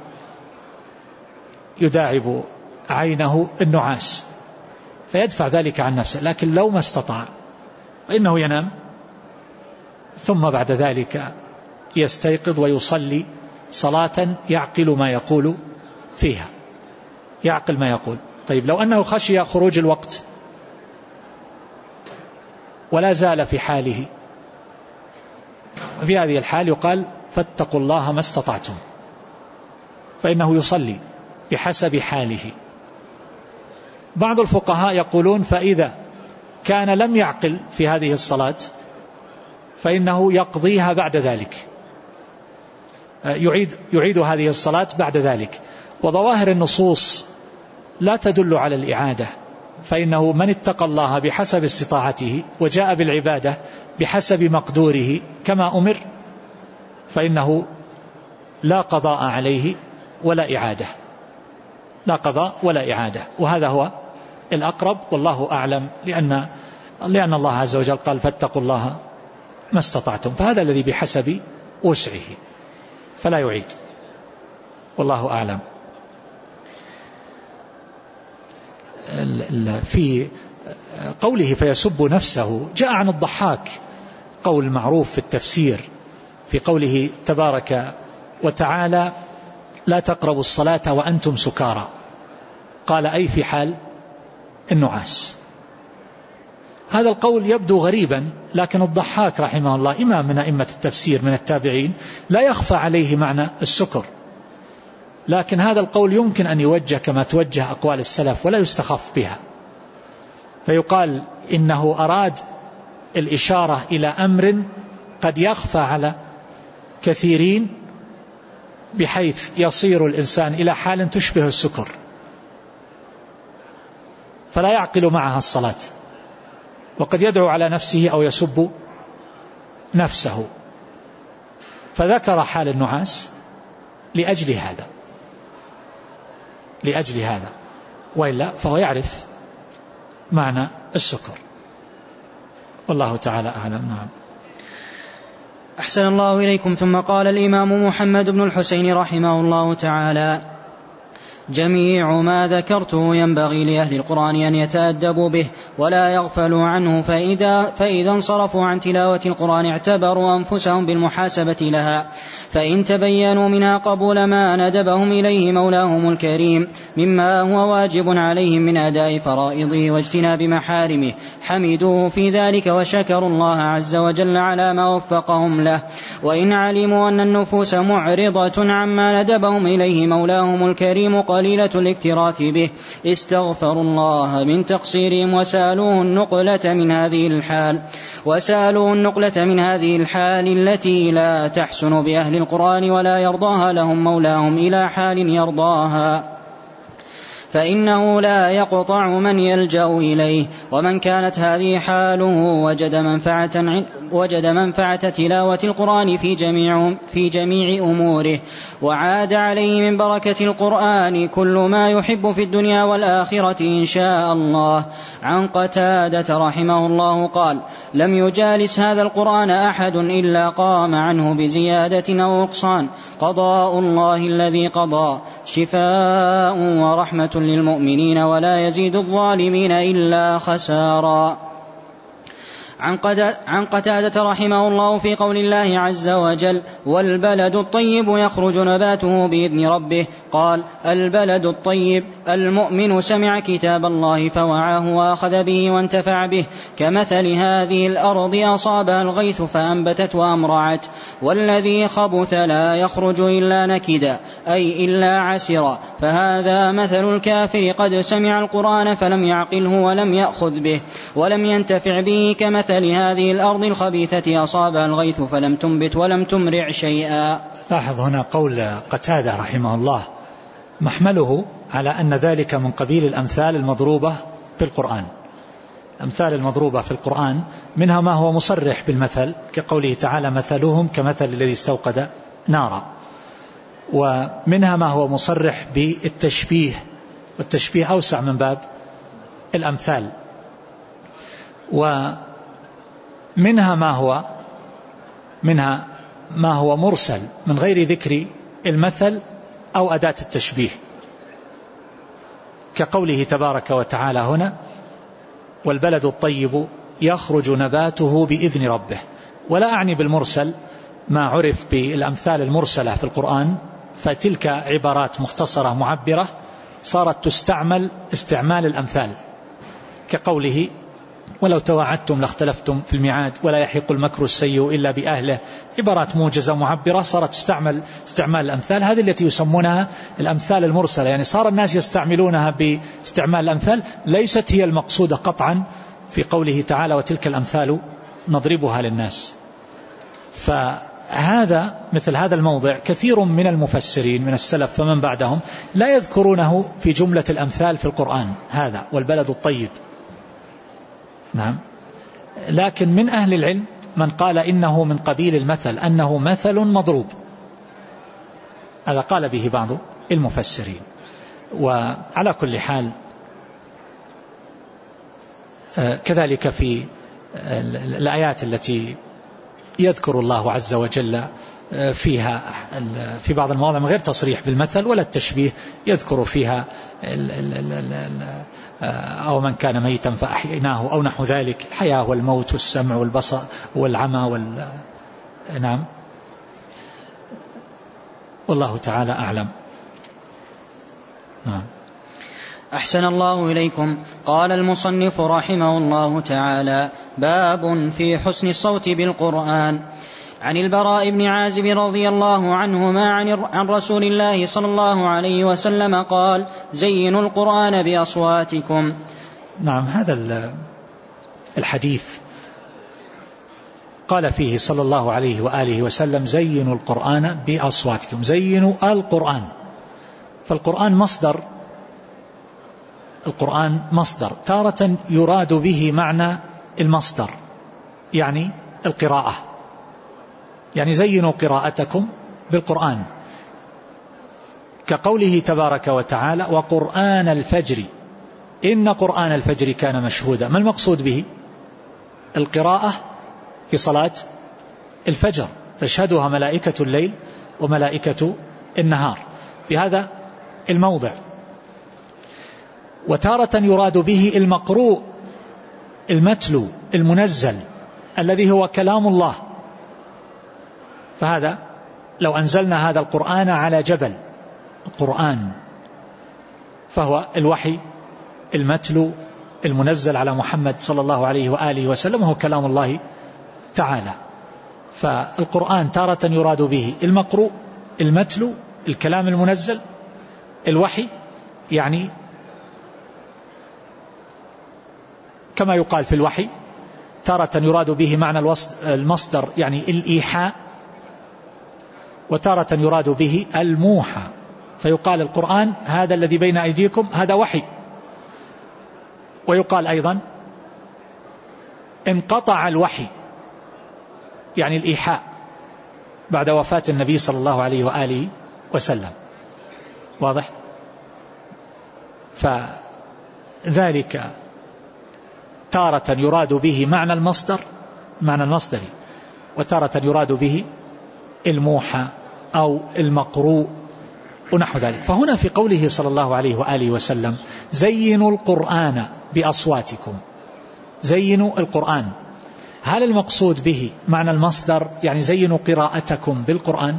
B: يداعب عينه النعاس، فيدفع ذلك عن نفسه. لكن لو ما استطاع فإنه ينام، ثم بعد ذلك يستيقظ ويصلي صلاة يعقل ما يقول فيها، يعقل ما يقول. طيب لو أنه خشي خروج الوقت ولا زال في حاله، في هذه الحال يقال فاتقوا الله ما استطعتم، فإنه يصلي بحسب حاله. بعض الفقهاء يقولون فإذا كان لم يعقل في هذه الصلاة فإنه يقضيها بعد ذلك، يعيد, يعيد هذه الصلاة بعد ذلك. وظواهر النصوص لا تدل على الإعادة، فإنه من اتقى الله بحسب استطاعته وجاء بالعبادة بحسب مقدوره كما أمر فإنه لا قضاء عليه ولا إعادة، لا قضاء ولا إعادة. وهذا هو الأقرب والله أعلم، لأن, لأن الله عز وجل قال فاتقوا الله ما استطعتم، فهذا الذي بحسب وسعه فلا يعيد، والله أعلم. في قوله فيسب نفسه جاء عن الضحاك قول معروف في التفسير في قوله تبارك وتعالى لا تقربوا الصلاة وأنتم سكارى، قال أي في حال النعاس. هذا القول يبدو غريبا، لكن الضحاك رحمه الله إمام من أئمة التفسير من التابعين لا يخفى عليه معنى السكر، لكن هذا القول يمكن أن يوجه كما توجه أقوال السلف ولا يستخف بها، فيقال إنه أراد الإشارة إلى أمر قد يخفى على كثيرين بحيث يصير الإنسان إلى حال تشبه السكر فلا يعقل معها الصلاة، وقد يدعو على نفسه أو يسب نفسه، فذكر حال النعاس لأجل هذا لأجل هذا وإلا فهو يعرف معنى السكر، والله تعالى أعلم. نعم.
A: أحسن الله إليكم. ثم قال الإمام محمد بن الحسين رحمه الله تعالى جميع ما ذكرته ينبغي لأهل القرآن أن يتأدبوا به ولا يغفلوا عنه، فإذا, فإذا انصرفوا عن تلاوة القرآن اعتبروا أنفسهم بالمحاسبة لها، فإن تبينوا منها قبول ما ندبهم إليه مولاهم الكريم مما هو واجب عليهم من أداء فرائضه واجتناب محارمه حمدوه في ذلك وشكروا الله عز وجل على ما وفقهم له. وإن علموا أن النفوس معرضة عما ندبهم إليه مولاهم الكريم قليلة الاكتراث به استغفروا الله من تقصيرهم وسألوه النقلة من هذه الحال وسألوه النقلة من هذه الحال التي لا تحسن بأهل القرآن ولا يرضاها لهم مولاهم إلى حال يرضاها، فإنه لا يقطع من يلجأ إليه. ومن كانت هذه حاله وجد منفعة, وجد منفعة تلاوة القرآن في جميع, في جميع أموره، وعاد عليه من بركة القرآن كل ما يحب في الدنيا والآخرة إن شاء الله. عن قتادة رحمه الله قال: لم يجالس هذا القرآن أحد إلا قام عنه بزيادة أو نقصان، قضاء الله الذي قضى شفاء ورحمة للمؤمنين ولا يزيد الظالمين إلا خسارا. عن قتادة رحمه الله في قول الله عز وجل: والبلد الطيب يخرج نباته بإذن ربه، قال: البلد الطيب المؤمن سمع كتاب الله فوعاه وأخذ به وانتفع به، كمثل هذه الأرض أصابها الغيث فأنبتت وأمرعت، والذي خبث لا يخرج إلا نكدا أي إلا عسرا. فهذا مثل الكافر قد سمع القرآن فلم يعقله ولم يأخذ به ولم ينتفع به، كمثل هذه الأرض الخبيثة أصابها الغيث فلم تنبت ولم تمرع شيئا.
B: لاحظ هنا قول قتادة رحمه الله محمله على أن ذلك من قبيل الأمثال المضروبة في القرآن. الأمثال المضروبة في القرآن منها ما هو مصرح بالمثل كقوله تعالى: مثلهم كمثل الذي استوقد نارا، ومنها ما هو مصرح بالتشبيه، والتشبيه أوسع من باب الأمثال، ومنها ما هو منها ما هو مرسل من غير ذكر المثل أو أداة التشبيه، كقوله تبارك وتعالى هنا: والبلد الطيب يخرج نباته بإذن ربه. ولا أعني بالمرسل ما عرف بالأمثال المرسلة في القرآن، فتلك عبارات مختصرة معبرة صارت تستعمل استعمال الأمثال، كقوله: ولو تواعدتم لاختلفتم في الميعاد ولا يحيق المكر السيء إلا بأهله. عبارات موجزة معبرة صارت تستعمل استعمال الأمثال، هذه التي يسمونها الأمثال المرسلة. يعني صار الناس يستعملونها باستعمال الأمثال، ليست هي المقصودة قطعا في قوله تعالى: وتلك الأمثال نضربها للناس. فهذا مثل هذا الموضع كثير من المفسرين من السلف فمن بعدهم لا يذكرونه في جملة الأمثال في القرآن، هذا والبلد الطيب. نعم. لكن من أهل العلم من قال إنه من قبيل المثل، أنه مثل مضروب، هذا قال به بعض المفسرين. وعلى كل حال كذلك في الآيات التي يذكر الله عز وجل فيها في بعض المواضع من غير تصريح بالمثل ولا التشبيه، يذكر فيها أو من كان ميتا فأحييناه أو نحو ذلك، الحياة والموت والسمع والبصر والعمى وال... نعم. والله تعالى أعلم. نعم.
A: أحسن الله إليكم. قال المصنف رحمه الله تعالى: باب في حسن الصوت بالقرآن. عن البراء بن عازب رضي الله عنهما عن رسول الله صلى الله عليه وسلم قال: زينوا القرآن بأصواتكم.
B: نعم. هذا الحديث قال فيه صلى الله عليه وآله وسلم: زينوا القرآن بأصواتكم. زينوا القرآن، فالقرآن مصدر، القرآن مصدر تارة يراد به معنى المصدر، يعني القراءة، يعني زينوا قراءتكم بالقرآن، كقوله تبارك وتعالى: وقرآن الفجر إن قرآن الفجر كان مشهودا. ما المقصود به؟ القراءة في صلاة الفجر، تشهدها ملائكة الليل وملائكة النهار في هذا الموضع. وتارة يراد به المقروء المتلو المنزل الذي هو كلام الله. فهذا لو أنزلنا هذا القرآن على جبل، القرآن فهو الوحي المتلو المنزل على محمد صلى الله عليه وآله وسلم، وهو كلام الله تعالى. فالقرآن تارة يراد به المقروء المتلو الكلام المنزل، الوحي يعني كما يقال في الوحي تارة يراد به معنى المصدر يعني الإيحاء، وتارة يراد به الموحى، فيقال القرآن هذا الذي بين أيديكم هذا وحي. ويقال أيضا انقطع الوحي يعني الإيحاء بعد وفاة النبي صلى الله عليه وآله وسلم. واضح؟ فذلك تارة يراد به معنى المصدر معنى المصدري، وتارة يراد به الموحى أو المقروء ونحو ذلك. فهنا في قوله صلى الله عليه وآله وسلم زينوا القرآن بأصواتكم، زينوا القرآن، هل المقصود به معنى المصدر يعني زينوا قراءتكم بالقرآن؟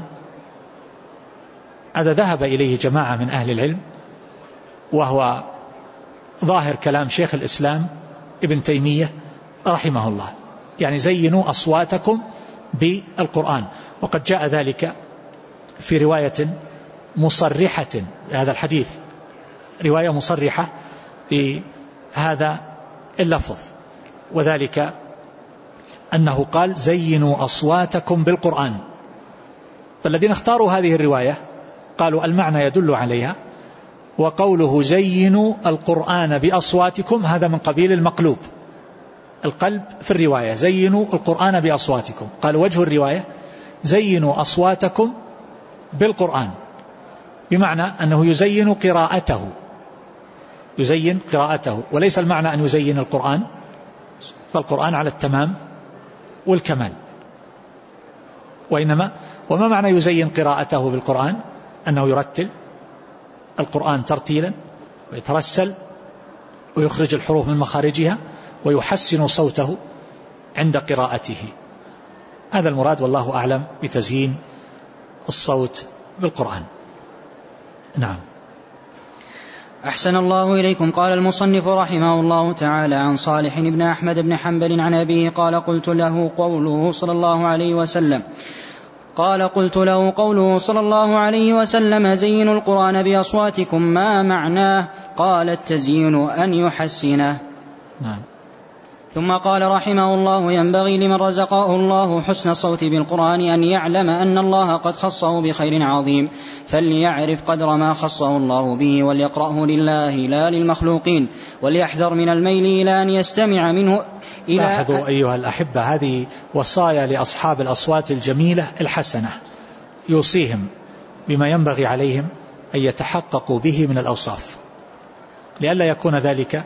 B: هذا ذهب إليه جماعة من أهل العلم، وهو ظاهر كلام شيخ الإسلام ابن تيمية رحمه الله، يعني زينوا أصواتكم بالقرآن. وقد جاء ذلك في رواية مصرحة هذا الحديث، رواية مصرحة بهذا اللفظ، وذلك أنه قال زينوا أصواتكم بالقرآن. فالذين اختاروا هذه الرواية قالوا المعنى يدل عليها، وقوله زينوا القرآن بأصواتكم هذا من قبيل المقلوب، القلب في الرواية زينوا القرآن بأصواتكم، قال وجه الرواية زينوا أصواتكم بالقرآن، بمعنى أنه يزين قراءته، يزين قراءته، وليس المعنى أن يزين القرآن، فالقرآن على التمام والكمال، وإنما وما معنى يزين قراءته بالقرآن؟ أنه يرتل القرآن ترتيلا ويترسل ويخرج الحروف من مخارجها ويحسن صوته عند قراءته. هذا المراد والله أعلم بتزيين الصوت بالقرآن. نعم.
A: أحسن الله إليكم. قال المصنف رحمه الله تعالى عن صالح بن أحمد بن حنبل عن أبيه قال قلت له قوله صلى الله عليه وسلم قال قلت له قوله صلى الله عليه وسلم زينوا القرآن بأصواتكم ما معناه؟ قال التزيين أن يحسنه.
B: نعم.
A: ثم قال رحمه الله ينبغي لمن رزقه الله حسن الصوت بالقرآن أن يعلم أن الله قد خصه بخير عظيم، فليعرف قدر ما خصه الله به وليقرأه لله لا للمخلوقين، وليحذر من الميل إلى أن يستمع منه إلى
B: لاحظوا أيها الأحبة هذه وصايا لأصحاب الأصوات الجميلة الحسنة، يوصيهم بما ينبغي عليهم أن يتحققوا به من الأوصاف لئلا يكون ذلك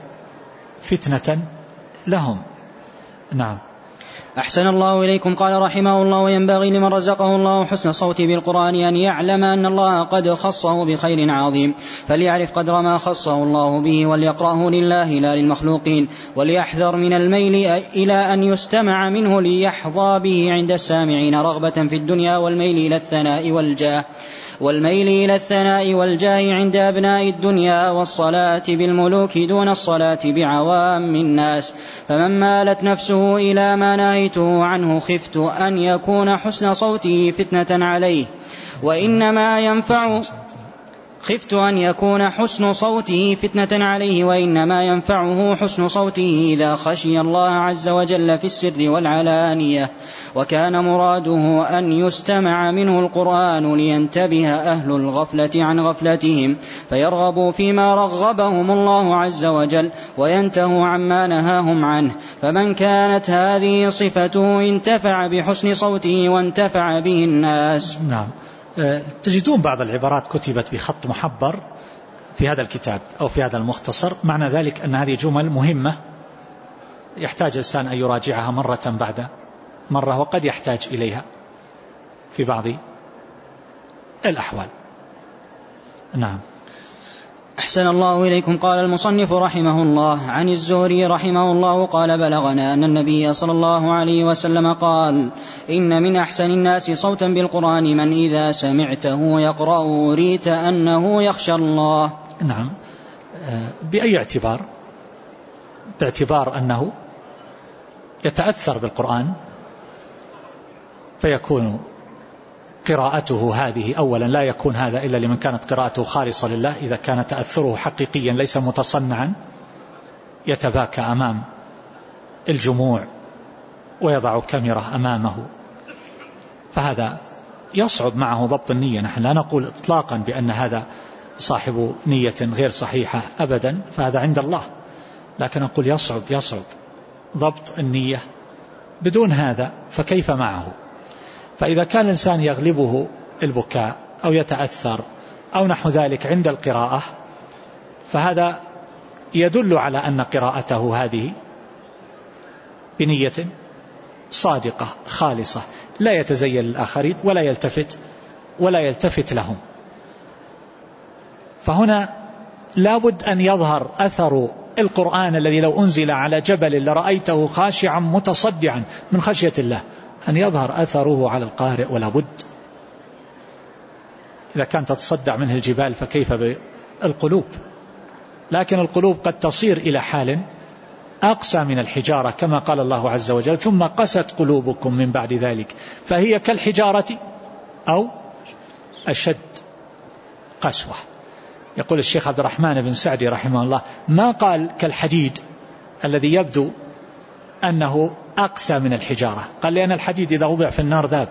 B: فتنة لهم. نعم.
A: أحسن الله إليكم. قال رحمه الله وينبغي لمن رزقه الله حسن الصوت بالقرآن أن يعلم أن الله قد خصه بخير عظيم، فليعرف قدر ما خصه الله به وليقرأه لله لا للمخلوقين، وليحذر من الميل إلى أن يستمع منه ليحظى به عند السامعين رغبة في الدنيا والميل إلى الثناء والجاه والميل إلى الثناء والجاه عند أبناء الدنيا، والصلاة بالملوك دون الصلاة بعوام الناس. فمن مالت نفسه إلى ما نهيته عنه خفت أن يكون حسن صوته فتنة عليه، وإنما ينفع خفت أن يكون حسن صوته فتنة عليه وإنما ينفعه حسن صوته إذا خشي الله عز وجل في السر والعلانية. وكان مراده أن يستمع منه القرآن لينتبه أهل الغفلة عن غفلتهم فيرغبوا فيما رغبهم الله عز وجل وينتهوا عما نهاهم عنه. فمن كانت هذه صفته انتفع بحسن صوته وانتفع به الناس.
B: نعم. تجدون بعض العبارات كتبت بخط محبر في هذا الكتاب أو في هذا المختصر، معنى ذلك أن هذه جمل مهمة يحتاج الإنسان أن يراجعها مرة بعد مرة، وقد يحتاج إليها في بعض الأحوال. نعم.
A: أحسن الله إليكم. قال المصنف رحمه الله عن الزهري رحمه الله قال بلغنا أن النبي صلى الله عليه وسلم قال إن من أحسن الناس صوتا بالقرآن من إذا سمعته يقرأ ريت أنه يخشى الله.
B: نعم. بأي اعتبار؟ باعتبار أنه يتأثر بالقرآن فيكون قراءته هذه أولا لا يكون هذا إلا لمن كانت قراءته خالصة لله. إذا كان تأثره حقيقيا ليس متصنعا يتباكى أمام الجموع ويضع كاميرا أمامه فهذا يصعب معه ضبط النية. نحن لا نقول إطلاقا بأن هذا صاحب نية غير صحيحة أبدا، فهذا عند الله، لكن أقول يصعب يصعب ضبط النية بدون هذا، فكيف معه؟ فإذا كان الإنسان يغلبه البكاء أو يتأثر أو نحو ذلك عند القراءة فهذا يدل على أن قراءته هذه بنية صادقة خالصة لا يتزين للآخرين ولا يلتفت ولا يلتفت لهم. فهنا لابد أن يظهر أثر القرآن الذي لو أنزل على جبل لرأيته خاشعا متصدعا من خشية الله، أن يظهر أثره على القارئ ولا بد. إذا كانت تتصدع منه الجبال فكيف بالقلوب؟ لكن القلوب قد تصير إلى حال أقسى من الحجارة كما قال الله عز وجل ثم قست قلوبكم من بعد ذلك فهي كالحجارة أو أشد قسوة. يقول الشيخ عبد الرحمن بن سعدي رحمه الله ما قال كالحديد الذي يبدو أنه أقسى من الحجارة، قال لأن الحديد إذا وضع في النار ذاب،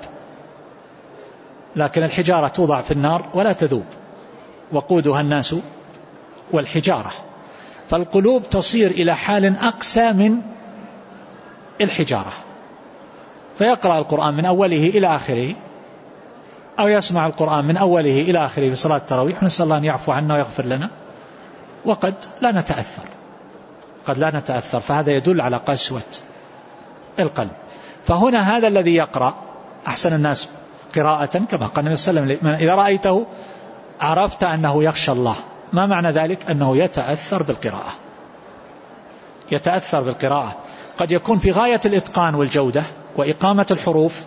B: لكن الحجارة توضع في النار ولا تذوب وقودها الناس والحجارة. فالقلوب تصير إلى حال أقسى من الحجارة، فيقرأ القرآن من أوله إلى آخره أو يسمع القرآن من أوله إلى آخره في صلاة التراويح نسأل الله أن يعفو عنا ويغفر لنا وقد لا نتأثر قد لا نتأثر فهذا يدل على قسوة القلب. فهنا هذا الذي يقرأ أحسن الناس قراءة كما قال النبي صلى الله عليه وسلم إذا رأيته عرفت أنه يخشى الله. ما معنى ذلك؟ أنه يتأثر بالقراءة يتأثر بالقراءة قد يكون في غاية الإتقان والجودة وإقامة الحروف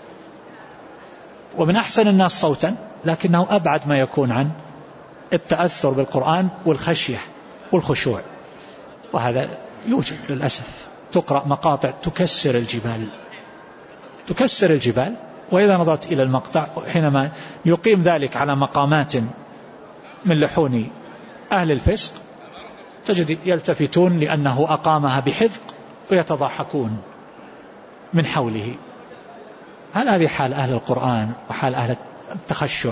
B: ومن أحسن الناس صوتا، لكنه أبعد ما يكون عن التأثر بالقرآن والخشية والخشوع. وهذا يوجد للأسف، تقرأ مقاطع تكسر الجبال تكسر الجبال وإذا نظرت إلى المقطع حينما يقيم ذلك على مقامات من لحون أهل الفسق تجد يلتفتون لأنه أقامها بحذق ويتضحكون من حوله. هل هذه حال أهل القرآن وحال أهل التخشع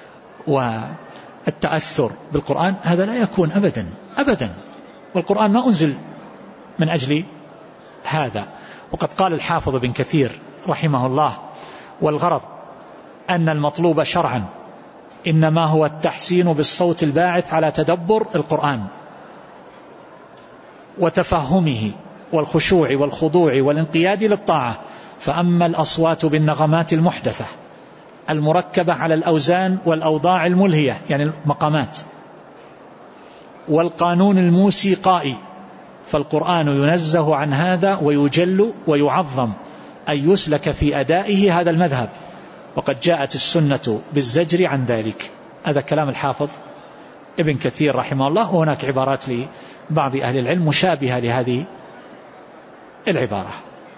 B: والتأثر بالقرآن؟ هذا لا يكون أبدا أبدا، والقرآن ما أنزل من أجل هذا. وقد قال الحافظ بن كثير رحمه الله والغرض أن المطلوب شرعا إنما هو التحسين بالصوت الباعث على تدبر القرآن وتفهمه والخشوع والخضوع والانقياد للطاعة. فأما الأصوات بالنغمات المحدثة المركبة على الأوزان والأوضاع الملهية يعني المقامات والقانون الموسيقائي فالقرآن ينزه عن هذا ويجل ويعظم أن يسلك في أدائه هذا المذهب، وقد جاءت السنة بالزجر عن ذلك. هذا كلام الحافظ ابن كثير رحمه الله، وهناك عبارات لبعض أهل العلم مشابهة لهذه العبارة،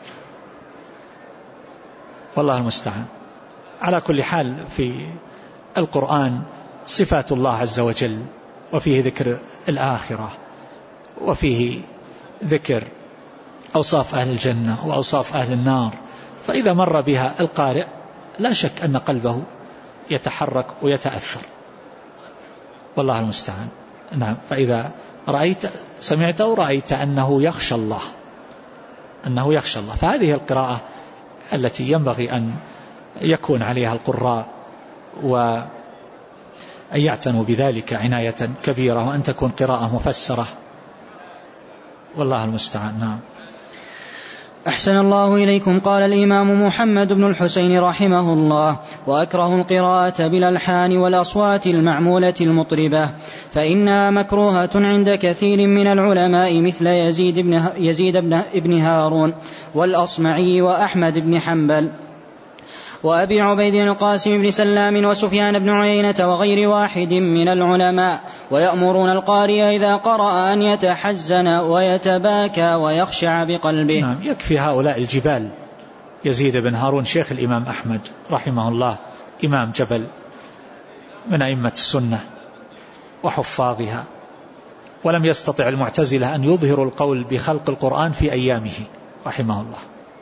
B: والله المستعان. على كل حال في القرآن صفات الله عز وجل، وفيه ذكر الآخرة، وفيه ذكر أوصاف أهل الجنة وأوصاف أهل النار، فإذا مر بها القارئ لا شك أن قلبه يتحرك ويتأثر، والله المستعان. نعم. فإذا رأيت سمعته رأيت أنه يخشى الله أنه يخشى الله فهذه القراءة التي ينبغي أن يكون عليها القراء وأن يعتنوا بذلك عناية كبيرة، وأن تكون قراءة مفسرة، والله المستعان. نعم.
A: أحسن الله إليكم. قال الإمام محمد بن الحسين رحمه الله: وأكره القراءة بالألحان والأصوات المعمولة المطربة، فإنها مكروهة عند كثير من العلماء مثل يزيد بن, يزيد بن هارون والأصمعي وأحمد بن حنبل وأبي عبيد القاسم بن سلام وسفيان بن عيينة وغير واحد من العلماء، ويأمرون القارئ إذا قرأ أن يتحزن ويتباكى ويخشع بقلبه.
B: نعم، يكفي هؤلاء الجبال: يزيد بن هارون شيخ الإمام أحمد رحمه الله، إمام جبل من أئمة السنة وحفاظها، ولم يستطع المعتزلة أن يظهروا القول بخلق القرآن في أيامه رحمه الله،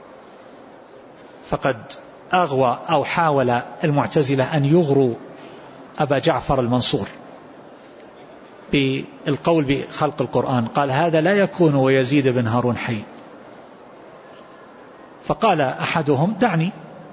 B: فقد أغوى أو حاول المعتزلة أن يغروا أبا جعفر المنصور بالقول بخلق القرآن، قال: هذا لا يكون ويزيد بن هارون حي. فقال أحدهم: دعني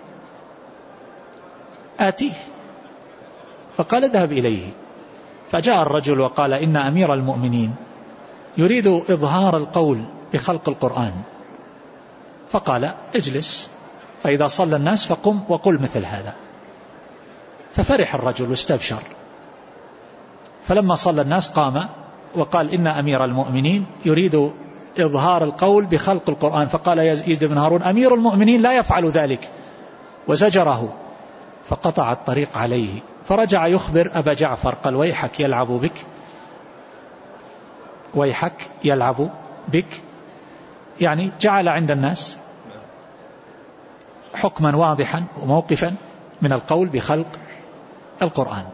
B: آتيه. فقال: اذهب إليه. فجاء الرجل وقال: إن أمير المؤمنين يريد إظهار القول بخلق القرآن. فقال: اجلس، فإذا صلى الناس فقم وقل مثل هذا. ففرح الرجل واستبشر، فلما صلى الناس قام وقال: إن أمير المؤمنين يريد إظهار القول بخلق القرآن. فقال يزيد بن هارون: أمير المؤمنين لا يفعل ذلك، وزجره، فقطع الطريق عليه. فرجع يخبر أبا جعفر، قال: ويحك يلعب بك، ويحك يلعب بك، يعني جعل عند الناس حكما واضحا وموقفا من القول بخلق القرآن.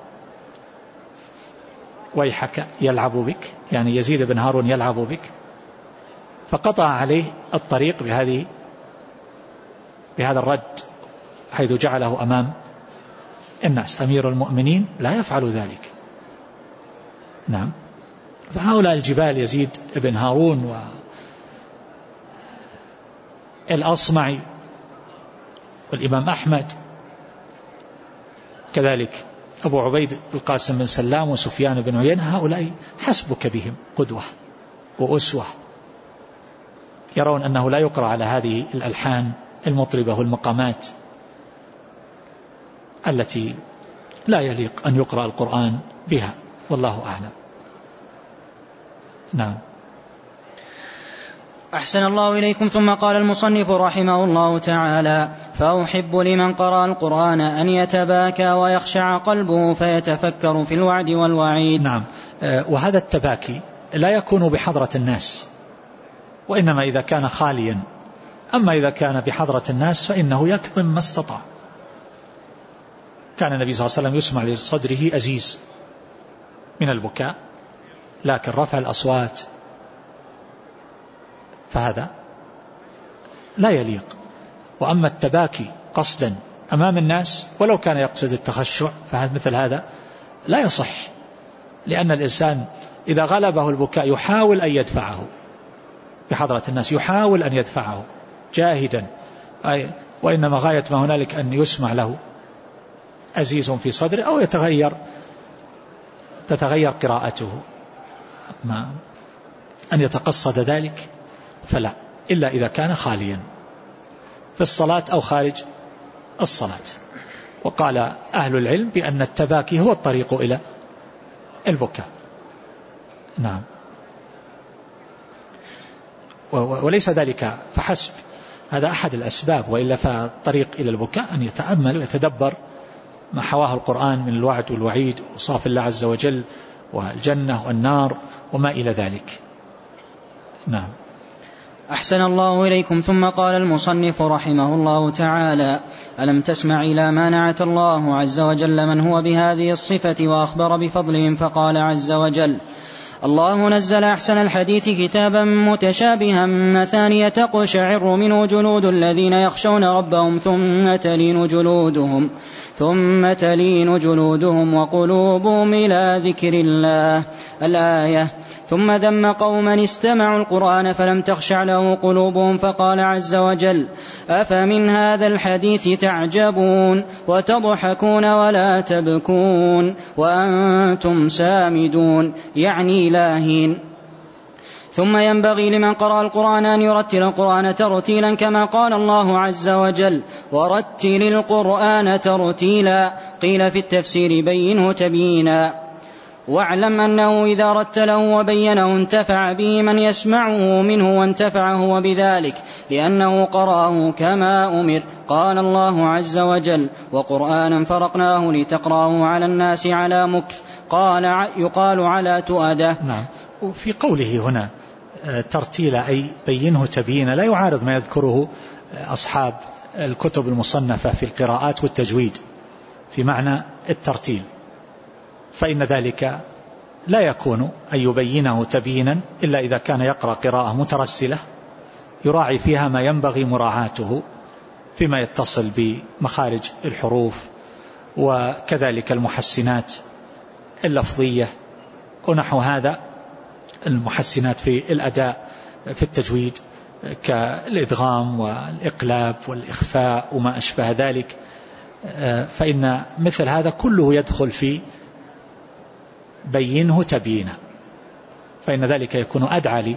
B: ويحك يلعب بك، يعني يزيد بن هارون يلعب بك. فقطع عليه الطريق بهذه بهذا الرد، حيث جعله أمام الناس. أمير المؤمنين لا يفعل ذلك. نعم. فهؤلاء الجبال: يزيد بن هارون والأصمعي والإمام أحمد، كذلك أبو عبيد القاسم بن سلام وسفيان بن عيينة، هؤلاء حسبك بهم قدوة وأسوة، يرون أنه لا يقرأ على هذه الألحان المطربة والمقامات التي لا يليق أن يقرأ القرآن بها، والله أعلم. نعم.
A: أحسن الله إليكم. ثم قال المصنف رحمه الله تعالى: فأحب لمن قرأ القرآن أن يتباكى ويخشع قلبه فيتفكر في الوعد والوعيد.
B: نعم. وهذا التباكي لا يكون بحضرة الناس، وإنما إذا كان خاليا. أما إذا كان بحضرة الناس فإنه يكظم ما استطاع. كان النبي صلى الله عليه وسلم يسمع لصدره أزيز من البكاء، لكن رفع الأصوات فهذا لا يليق. وأما التباكي قصدا أمام الناس ولو كان يقصد التخشع فهذا مثل هذا لا يصح، لأن الإنسان إذا غلبه البكاء يحاول أن يدفعه بحضرة الناس، يحاول أن يدفعه جاهدا، أي وإنما غاية ما هنالك أن يسمع له أزيز في صدره أو يتغير تتغير قراءته. ما أن يتقصد ذلك فلا، إلا إذا كان خاليا في الصلاة أو خارج الصلاة. وقال أهل العلم بأن التباكي هو الطريق إلى البكاء. نعم. وليس ذلك فحسب، هذا أحد الأسباب، وإلا فالطريق إلى البكاء أن يتأمل ويتدبر ما حواه القرآن من الوعد والوعيد وصاف الله عز وجل والجنة والنار وما إلى ذلك. نعم.
A: أحسن الله إليكم. ثم قال المصنف رحمه الله تعالى: ألم تسمع إلى ما نعت الله عز وجل من هو بهذه الصفة وأخبر بفضلهم، فقال عز وجل: الله نزل أحسن الحديث كتابا متشابها مثانية تقشعر منه جلود الذين يخشون ربهم ثم تلين جلودهم ثم تلين جلودهم وقلوبهم إلى ذكر الله. الآية. ثم ذم قوما استمعوا القرآن فلم تخشع له قلوبهم، فقال عز وجل: أفمن هذا الحديث تعجبون وتضحكون ولا تبكون وأنتم سامدون، يعني لاهين. ثم ينبغي لمن قرأ القرآن أن يرتل القرآن ترتيلا كما قال الله عز وجل ورتل القرآن ترتيلا. قيل في التفسير بينه تبيينا. واعلم أنه إذا رتله وبينه انتفع به من يسمعه منه وانتفع هو بذلك لأنه قرأه كما أمر. قال الله عز وجل وقرآنا فرقناه لتقرأه على الناس على مكث قال يقال على تؤده.
B: نعم. وفي قوله هنا ترتيلا أي بينه تبيينا لا يعارض ما يذكره أصحاب الكتب المصنفة في القراءات والتجويد في معنى الترتيل، فإن ذلك لا يكون أن يبينه تبيينا إلا إذا كان يقرأ قراءة مترسلة يراعي فيها ما ينبغي مراعاته فيما يتصل بمخارج الحروف وكذلك المحسنات اللفظية ونحو هذا، المحسنات في الأداء في التجويد كالإدغام والإقلاب والإخفاء وما أشبه ذلك، فإن مثل هذا كله يدخل في بينه تبيينا، فإن ذلك يكون أدعى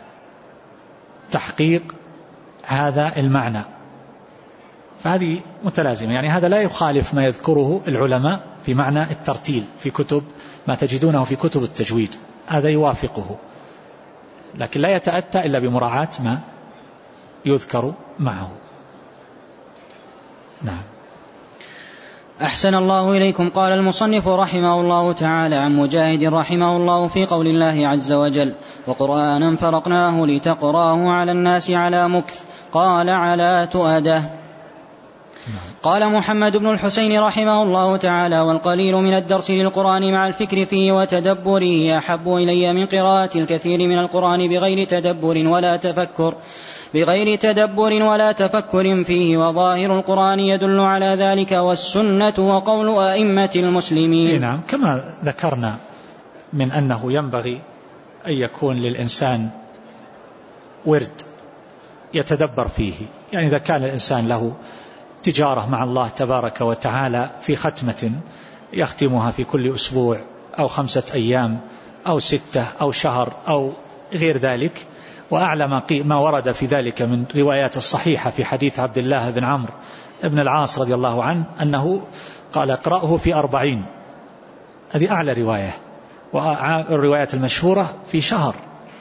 B: لتحقيق هذا المعنى. فهذه متلازمة، يعني هذا لا يخالف ما يذكره العلماء في معنى الترتيل في كتب ما تجدونه في كتب التجويد، هذا يوافقه، لكن لا يتأتى إلا بمراعاة ما يذكر معه. نعم.
A: أحسن الله إليكم. قال المصنف رحمه الله تعالى عن مجاهد رحمه الله في قول الله عز وجل وقرآنا فرقناه لتقراه على الناس على مكث قال على تؤده. قال محمد بن الحسين رحمه الله تعالى والقليل من الدرس للقرآن مع الفكر فيه وتدبره أحب إلي من قراءة الكثير من القرآن بغير تدبر ولا تفكر بغير تدبر ولا تفكر فيه، وظاهر القرآن يدل على ذلك والسنة وقول أئمة المسلمين.
B: نعم، كما ذكرنا من أنه ينبغي أن يكون للإنسان ورد يتدبر فيه، يعني إذا كان الإنسان له تجارة مع الله تبارك وتعالى في ختمة يختمها في كل أسبوع أو خمسة أيام أو ستة أو شهر أو غير ذلك، وأعلم ما ورد في ذلك من روايات الصحيحة في حديث عبد الله بن عمرو بن العاص رضي الله عنه أنه قال اقرأه في أربعين، هذه أعلى رواية، والروايات المشهورة في شهر.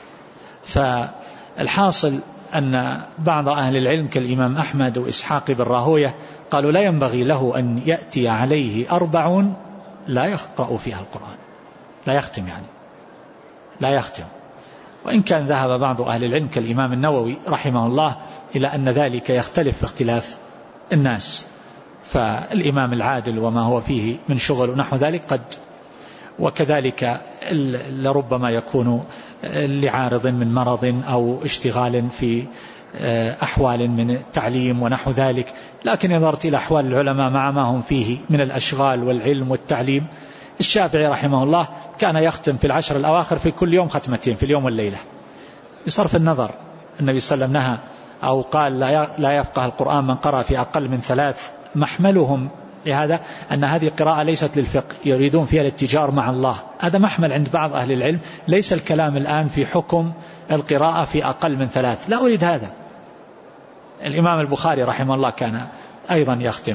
B: فالحاصل أن بعض أهل العلم كالإمام أحمد وإسحاق بن راهوية قالوا لا ينبغي له أن يأتي عليه أربعون لا يقرأ فيها القرآن، لا يختم، يعني لا يختم. وإن كان ذهب بعض أهل العلم كالإمام النووي رحمه الله إلى أن ذلك يختلف باختلاف الناس، فالإمام العادل وما هو فيه من شغل ونحو ذلك قد، وكذلك لربما يكون لعارض من مرض أو اشتغال في أحوال من التعليم ونحو ذلك، لكن نظرت إلى أحوال العلماء مع ما هم فيه من الأشغال والعلم والتعليم، الشافعي رحمه الله كان يختم في العشر الأواخر في كل يوم ختمتين في اليوم والليلة، بصرف النظر النبي صلى الله عليه وسلم نهى أو قال لا يفقه القرآن من قرأ في أقل من ثلاث، محملهم لهذا أن هذه قراءة ليست للفقه يريدون فيها الاتجار مع الله، هذا محمل عند بعض أهل العلم، ليس الكلام الآن في حكم القراءة في أقل من ثلاث، لا أريد هذا. الإمام البخاري رحمه الله كان أيضا يختم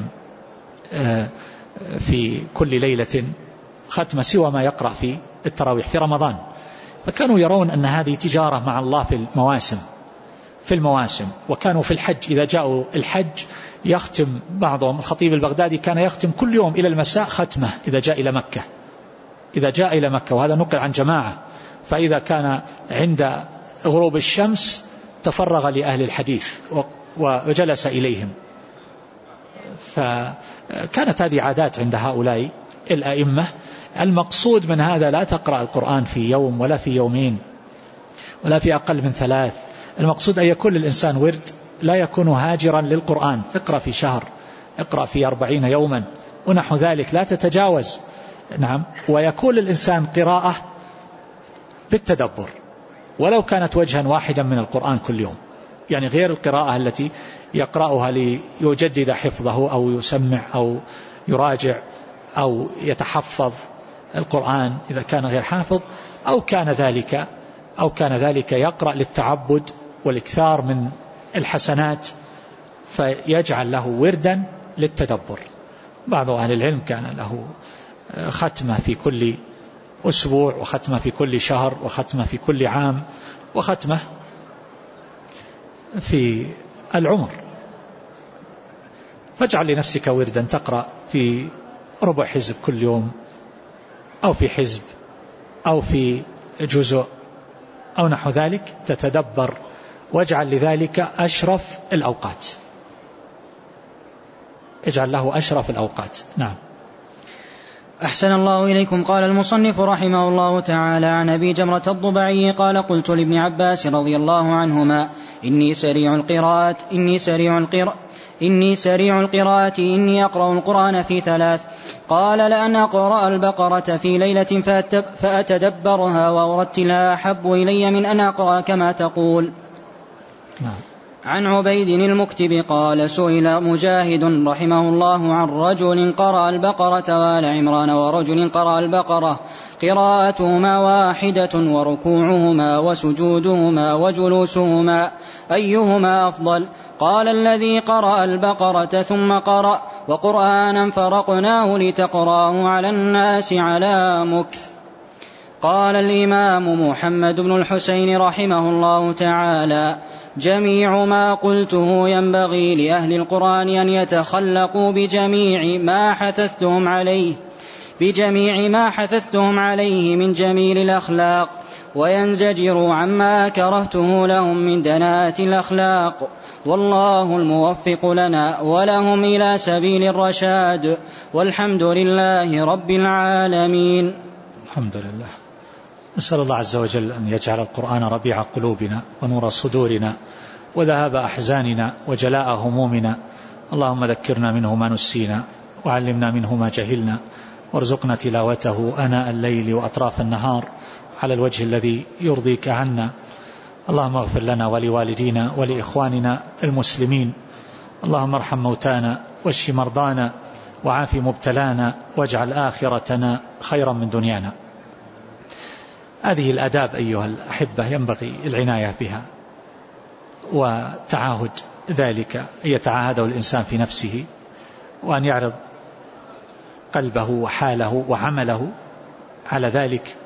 B: في كل ليلة ختمة سوى ما يقرأ في التراويح في رمضان، فكانوا يرون أن هذه تجارة مع الله في المواسم في المواسم وكانوا في الحج إذا جاءوا الحج يختم بعضهم. الخطيب البغدادي كان يختم كل يوم إلى المساء ختمة إذا جاء إلى مكة إذا جاء إلى مكة وهذا نقل عن جماعة، فإذا كان عند غروب الشمس تفرغ لأهل الحديث وجلس إليهم، فكانت هذه عادات عند هؤلاء الأئمة. المقصود من هذا لا تقرأ القرآن في يوم ولا في يومين ولا في أقل من ثلاث، المقصود أن يكون الإنسان ورد لا يكون هاجرا للقرآن، اقرأ في شهر، اقرأ في أربعين يوما ونحو ذلك، لا تتجاوز. نعم، ويكون الإنسان قراءة بالتدبر ولو كانت وجها واحدا من القرآن كل يوم، يعني غير القراءة التي يقرأها ليجدد حفظه أو يسمع أو يراجع أو يتحفظ القرآن إذا كان غير حافظ، أو كان ذلك أو كان ذلك يقرأ للتعبد والإكثار من الحسنات فيجعل له وردا للتدبر. بعض أهل العلم كان له ختمة في كل أسبوع، وختمة في كل شهر، وختمة في كل عام، وختمة في العمر. فاجعل لنفسك وردا تقرأ في ربع حزب كل يوم، أو في حزب، أو في جزء، أو نحو ذلك، تتدبر، واجعل لذلك أشرف الأوقات، اجعل له أشرف الأوقات. نعم.
A: أحسن الله إليكم. قال المصنف رحمه الله تعالى عن أبي جمرة الضبعي قال قلت لابن عباس رضي الله عنهما إني سريع القراءة إني سريع القراءة إني سريع القراءة إني أقرأ القرآن في ثلاث. قال لأن أقرأ البقرة في ليلة فأتدبرها وأرتلها أحب إلي من أن أقرأ كما تقول.
B: نعم.
A: عن عبيد المكتب قال سئل مجاهد رحمه الله عن رجل قرأ البقرة وآل عمران ورجل قرأ البقرة قراءتهما واحدة وركوعهما وسجودهما وجلوسهما أيهما أفضل؟ قال الذي قرأ البقرة ثم قرأ وقرآنا فرقناه لتقرأه على الناس على مكث. قال الإمام محمد بن الحسين رحمه الله تعالى جميع ما قلته ينبغي لأهل القرآن أن يتخلقوا بجميع ما حثثتهم عليه بجميع ما حثثتهم عليه من جميل الأخلاق وينزجروا عما كرهته لهم من دناءة الأخلاق، والله الموفق لنا ولهم إلى سبيل الرشاد، والحمد لله رب العالمين.
B: الحمد لله. نسأل الله عز وجل أن يجعل القرآن ربيع قلوبنا ونور صدورنا وذهاب أحزاننا وجلاء همومنا. اللهم ذكرنا منه ما نسينا وعلمنا منه ما جهلنا، وارزقنا تلاوته آناء الليل وأطراف النهار على الوجه الذي يرضيك عنا. اللهم اغفر لنا ولوالدينا ولإخواننا المسلمين. اللهم ارحم موتانا واشف مرضانا وعاف مبتلانا واجعل آخرتنا خيرا من دنيانا. هذه الآداب أيها الأحبة ينبغي العناية بها وتعاهد ذلك، أن يتعاهده الإنسان في نفسه، وأن يعرض قلبه وحاله وعمله على ذلك،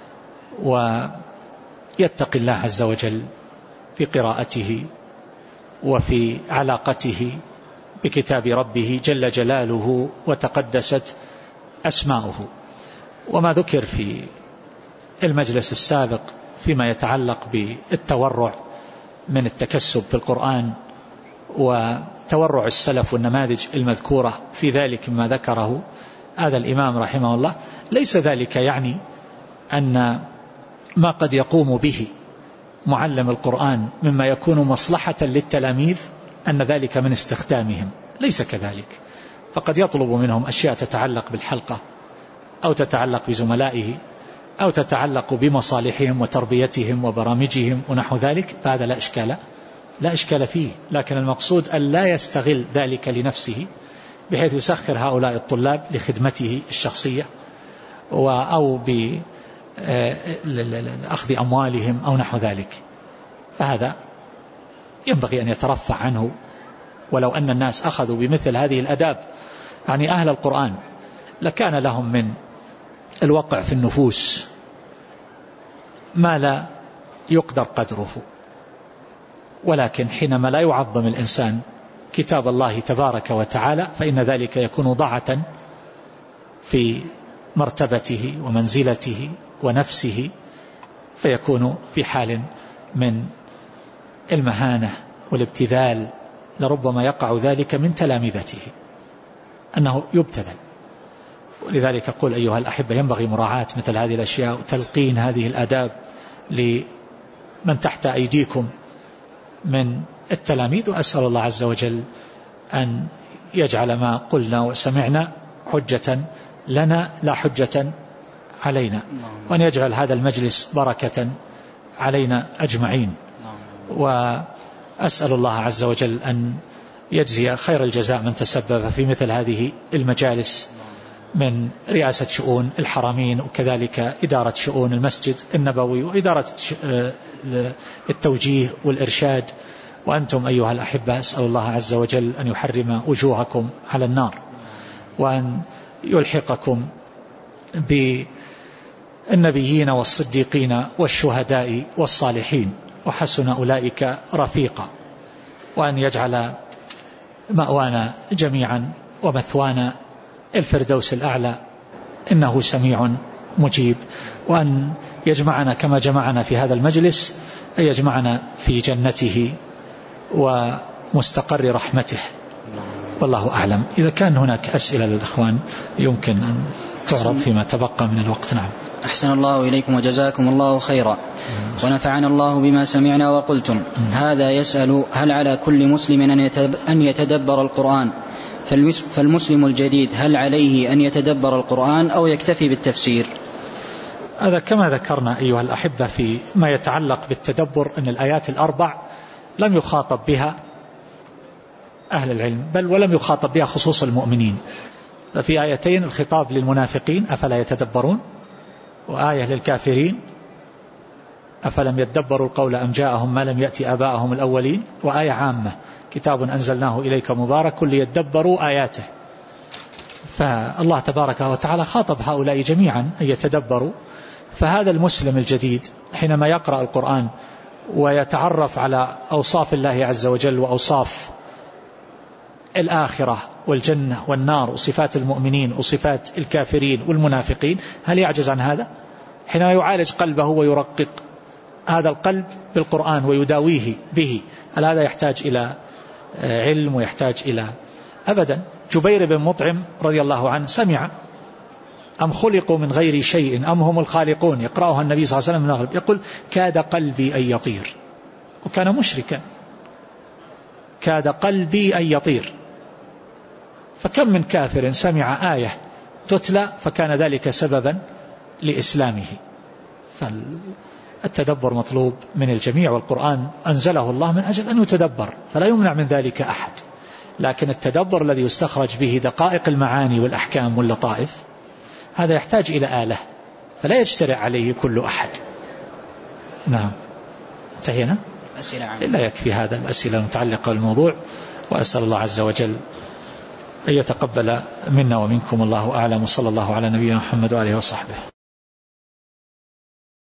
B: ويتقي الله عز وجل في قراءته وفي علاقته بكتاب ربه جل جلاله وتقدست أسماؤه. وما ذكر في المجلس السابق فيما يتعلق بالتورع من التكسب في القرآن وتورع السلف والنماذج المذكورة في ذلك ما ذكره هذا الإمام رحمه الله، ليس ذلك يعني أن ما قد يقوم به معلم القرآن مما يكون مصلحة للتلاميذ أن ذلك من استخدامهم، ليس كذلك. فقد يطلب منهم أشياء تتعلق بالحلقة أو تتعلق بزملائه أو تتعلق بمصالحهم وتربيتهم وبرامجهم ونحو ذلك، فهذا لا إشكال لا إشكال فيه. لكن المقصود أن لا يستغل ذلك لنفسه بحيث يسخر هؤلاء الطلاب لخدمته الشخصية أو بأخذ أموالهم أو نحو ذلك، فهذا ينبغي أن يترفع عنه. ولو أن الناس أخذوا بمثل هذه الأداب يعني أهل القرآن لكان لهم من الوقع في النفوس ما لا يقدر قدره. ولكن حينما لا يعظم الإنسان كتاب الله تبارك وتعالى فإن ذلك يكون ضعة في مرتبته ومنزلته ونفسه، فيكون في حال من المهانة والابتذال. لربما يقع ذلك من تلامذته أنه يبتذل. ولذلك أقول أيها الأحبة ينبغي مراعاة مثل هذه الأشياء وتلقين هذه الآداب لمن تحت أيديكم من التلاميذ. وأسأل الله عز وجل أن يجعل ما قلنا وسمعنا حجة لنا لا حجة علينا، وأن يجعل هذا المجلس بركة علينا أجمعين. وأسأل الله عز وجل أن يجزي خير الجزاء من تسبب في مثل هذه المجالس من رئاسة شؤون الحرمين، وكذلك إدارة شؤون المسجد النبوي، وإدارة التوجيه والإرشاد. وأنتم أيها الأحبة أسأل الله عز وجل أن يحرم وجوهكم على النار، وأن يلحقكم بالنبيين والصديقين والشهداء والصالحين، وحسن أولئك رفيقا، وأن يجعل مأوانا جميعا ومثوانا الفردوس الأعلى، إنه سميع مجيب. وأن يجمعنا كما جمعنا في هذا المجلس، أن يجمعنا في جنته ومستقر رحمته، والله أعلم. إذا كان هناك أسئلة للإخوان يمكن أن تعرض فيما تبقى من الوقت. نعم.
A: أحسن الله إليكم وجزاكم الله خيرا، ونفعنا الله بما سمعنا وقلتم. هذا يسأل: هل على كل مسلم أن يتدبر القرآن؟ فالمسلم الجديد هل عليه أن يتدبر القرآن أو يكتفي بالتفسير؟
B: هذا كما ذكرنا أيها الأحبة في ما يتعلق بالتدبر، أن الآيات الأربع لم يخاطب بها أهل العلم، بل ولم يخاطب بها خصوص المؤمنين. ففي آيتين الخطاب للمنافقين أفلا يتدبرون، وآية للكافرين أفلم يتدبروا القول أم جاءهم ما لم يأتي آباءهم الأولين، وآية عامة كتاب أنزلناه إليك مبارك ليتدبروا آياته. فالله تبارك وتعالى خاطب هؤلاء جميعا أن يتدبروا. فهذا المسلم الجديد حينما يقرأ القرآن ويتعرف على أوصاف الله عز وجل وأوصاف الآخرة والجنة والنار وصفات المؤمنين وصفات الكافرين والمنافقين، هل يعجز عن هذا؟ حينما يعالج قلبه ويرقق هذا القلب بالقرآن ويداويه به، هل هذا يحتاج إلى علم ويحتاج إلى؟ أبدا. جبير بن مطعم رضي الله عنه سمع: أم خلقوا من غير شيء أم هم الخالقون، يقرأها النبي صلى الله عليه وسلم من المغرب، يقول: كاد قلبي أن يطير، وكان مشركا، كاد قلبي أن يطير. فكم من كافر سمع آية تتلى فكان ذلك سببا لإسلامه. فالتدبر مطلوب من الجميع، والقرآن أنزله الله من أجل أن يتدبر، فلا يمنع من ذلك أحد. لكن التدبر الذي يستخرج به دقائق المعاني والأحكام واللطائف، هذا يحتاج إلى آلة، فلا يجترئ عليه كل أحد. نعم. انتهينا؟ لا يكفي هذا الأسئلة المتعلقة بالموضوع، وأسأل الله عز وجل أن يتقبل منا ومنكم، الله أعلم، صلى الله على نبينا محمد وآله وصحبه.